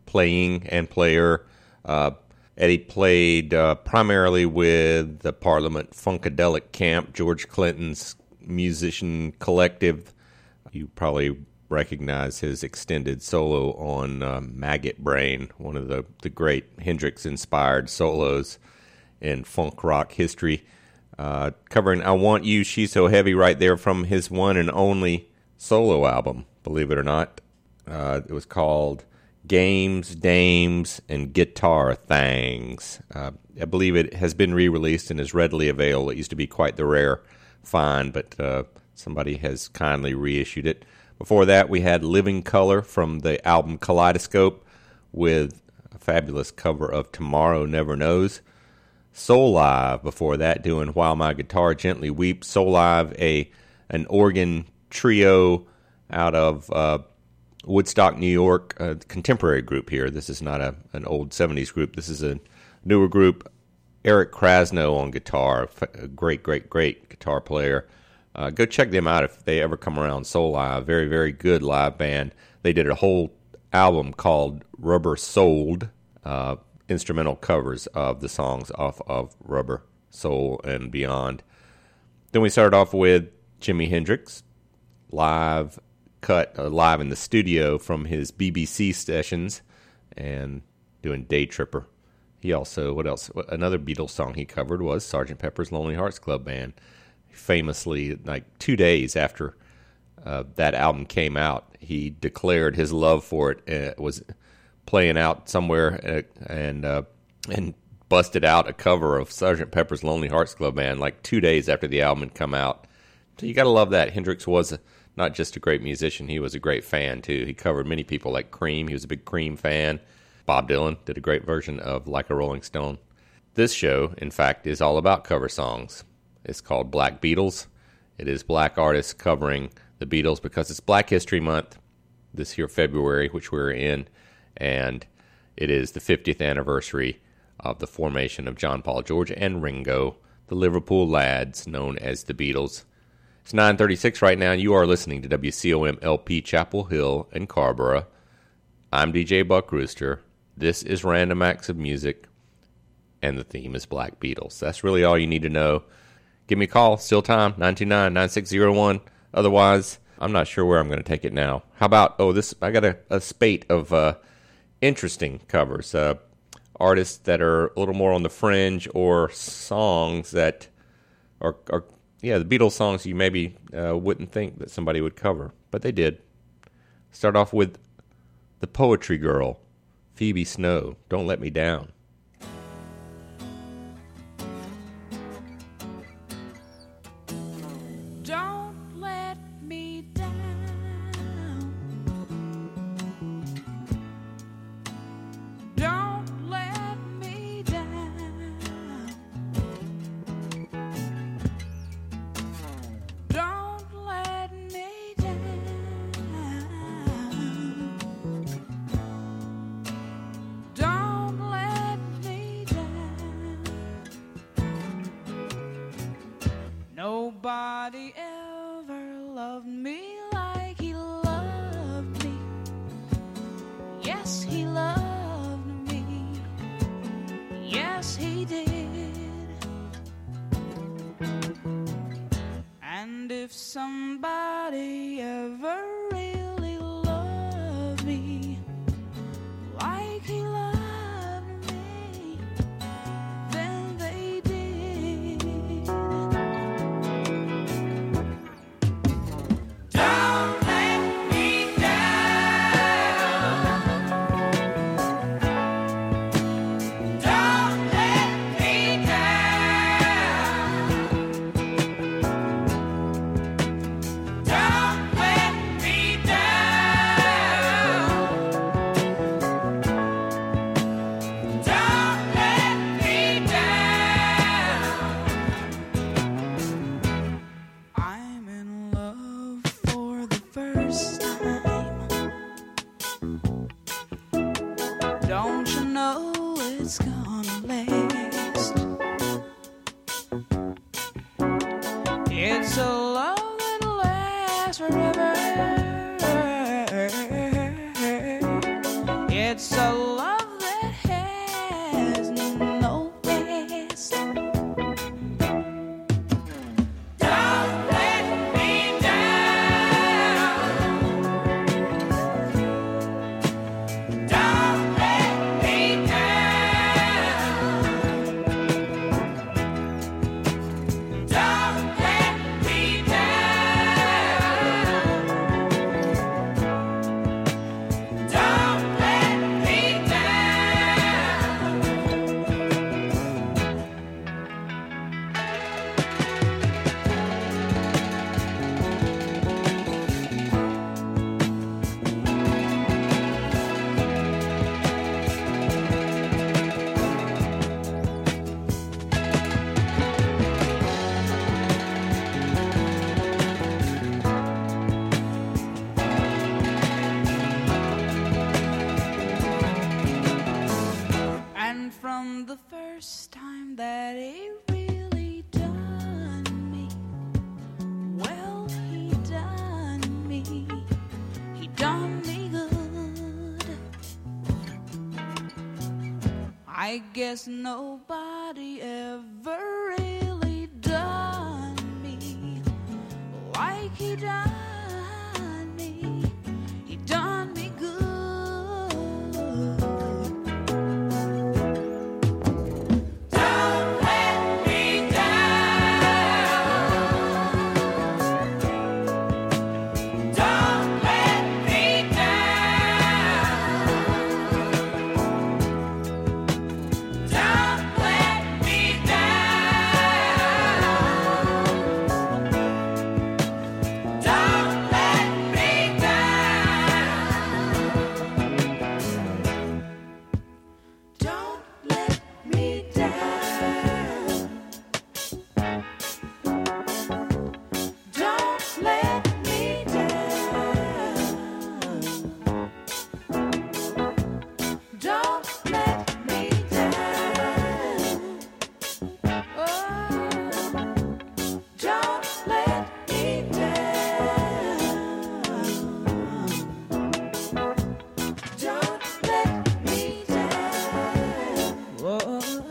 and player. Eddie played primarily with the Parliament Funkadelic Camp, George Clinton's musician collective. You probably recognize his extended solo on Maggot Brain, one of the great Hendrix-inspired solos in funk rock history. Covering I Want You, She's So Heavy right there from his one and only solo album, believe it or not. It was called Games, Dames, and Guitar Things. I believe it has been re-released and is readily available. It used to be quite the rare find, but somebody has kindly reissued it. Before that, we had Living Color from the album Kaleidoscope with a fabulous cover of Tomorrow Never Knows. Soul Live before that, doing While My Guitar Gently Weeps. Soul Live, an organ trio out of Woodstock, New York, a contemporary group here. This is not an old 70s group. This is a newer group. Eric Krasno on guitar, a great guitar player. Go check them out if they ever come around. Soul Live, very, very good live band. They did a whole album called Rubber Souled, instrumental covers of the songs off of Rubber, Soul, and Beyond. Then we started off with Jimi Hendrix, live in the studio from his BBC sessions, and doing Day Tripper. He also, what else? Another Beatles song he covered was Sgt. Pepper's Lonely Hearts Club Band. Famously, like 2 days after that album came out, he declared his love for it. Was playing out somewhere and busted out a cover of Sgt. Pepper's Lonely Hearts Club Band like 2 days after the album had come out. So you got to love that. Hendrix was not just a great musician, he was a great fan too. He covered many people like Cream. He was a big Cream fan. Bob Dylan did a great version of Like a Rolling Stone. This show, in fact, is all about cover songs. It's called Black Beatles. It is black artists covering the Beatles because it's Black History Month this here February, which we're in, and it is the 50th anniversary of the formation of John, Paul, George, and Ringo, the Liverpool lads known as the Beatles. It's 9:36 right now, and you are listening to WCOM LP Chapel Hill and Carrboro. I'm DJ Buck Rooster. This is Random Acts of Music, and the theme is Black Beatles. That's really all you need to know. Give me a call, still time, 929-9601. Otherwise, I'm not sure where I'm going to take it now. How about, I got a spate of interesting covers. Artists that are a little more on the fringe, or songs that are the Beatles songs you maybe wouldn't think that somebody would cover, but they did. Start off with The Poetry Girl, Phoebe Snow, Don't Let Me Down. Don't let me down. Don't let me down. Don't let me down. Don't let me down. Nobody ever loved me like he loved me. Yes, he loved me. Yes, he did. And if somebody ever really loved me like he loved me, then they did. Don't let me down. Don't let me down. Don't let me down. Don't let me down. I'm in love for the first time. Don't you know it's gonna last? It's a love that Cross River. It's a love that has no past. Don't let me down. Don't let me down. Don't let me down. Don't let me And from the first time that he really done me, well, he done me good. I guess nobody ever really done me like he done me. He done me good. Don't let me down. Don't let me down. Don't let me down. Don't let me down. Don't let me down. Don't let me down. Don't let me down. Oh, don't let me down. Don't let me down. Whoa.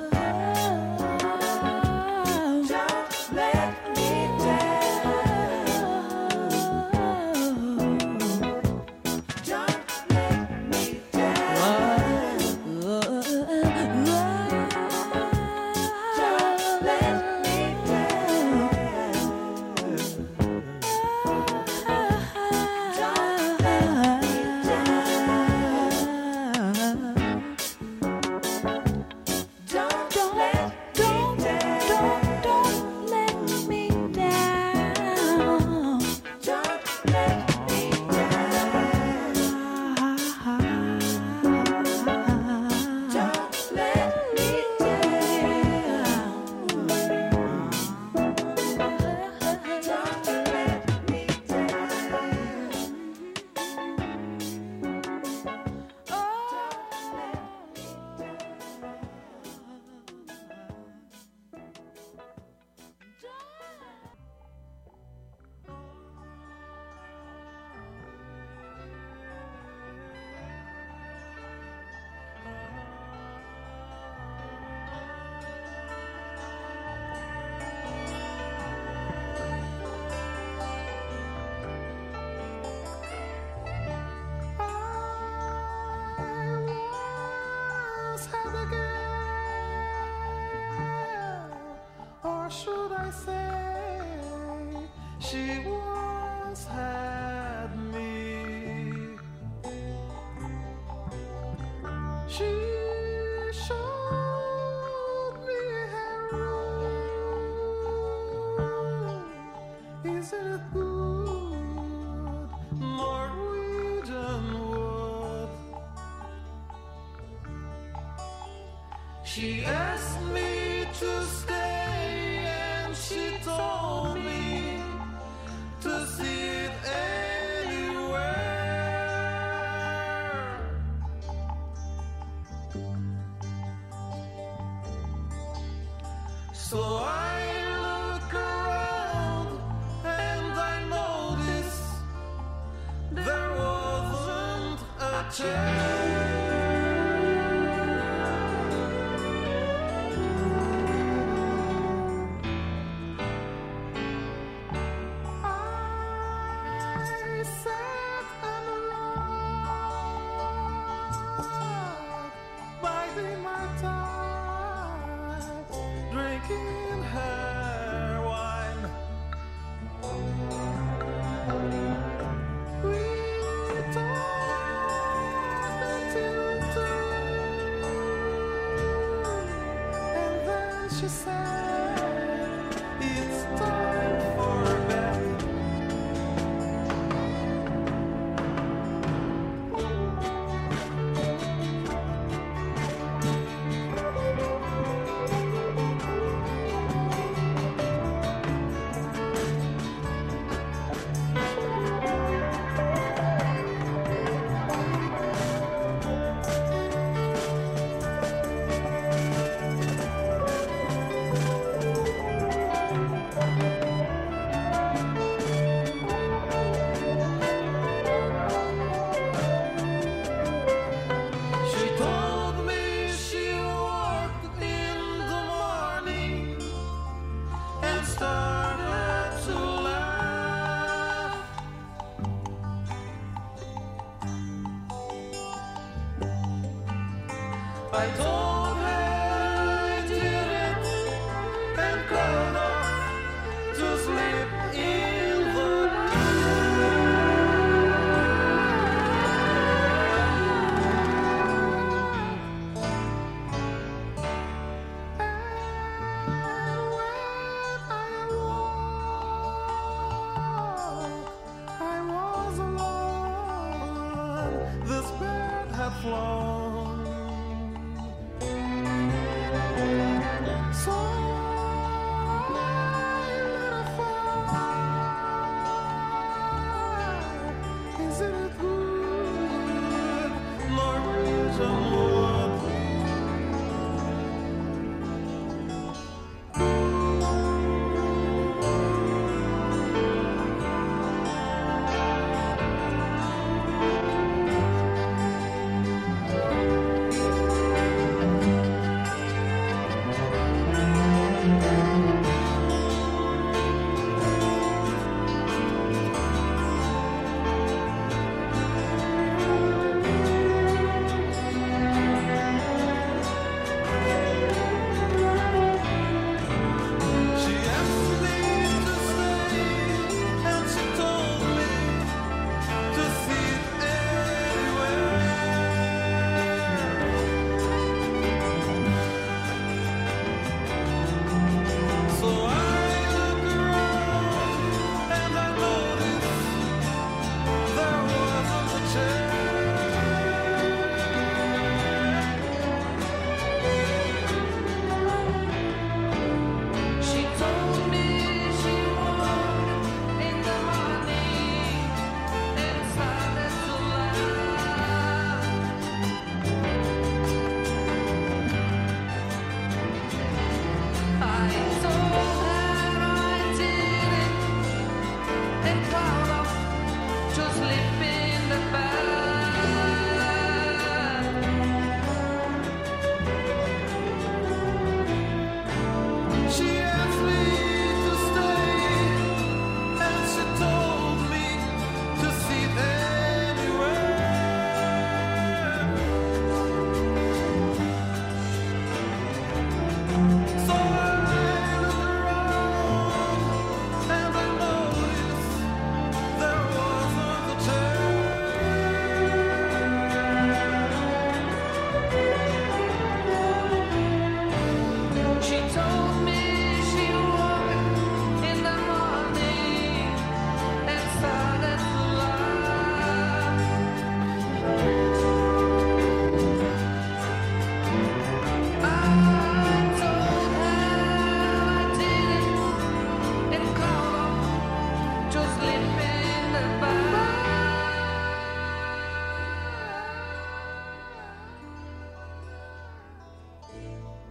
Don't let me down. Don't let me down. Don't let me Or should I say she once had me? She showed me her room. Is it a good Norwegian wood? She asked me to stay and she told me to sit anywhere. So I look around and I notice I sat alone, biding my time, drinking her wine. We talked until 2, and then she said, "It's time for bed." She told me she woke in the morning and started to laugh. I told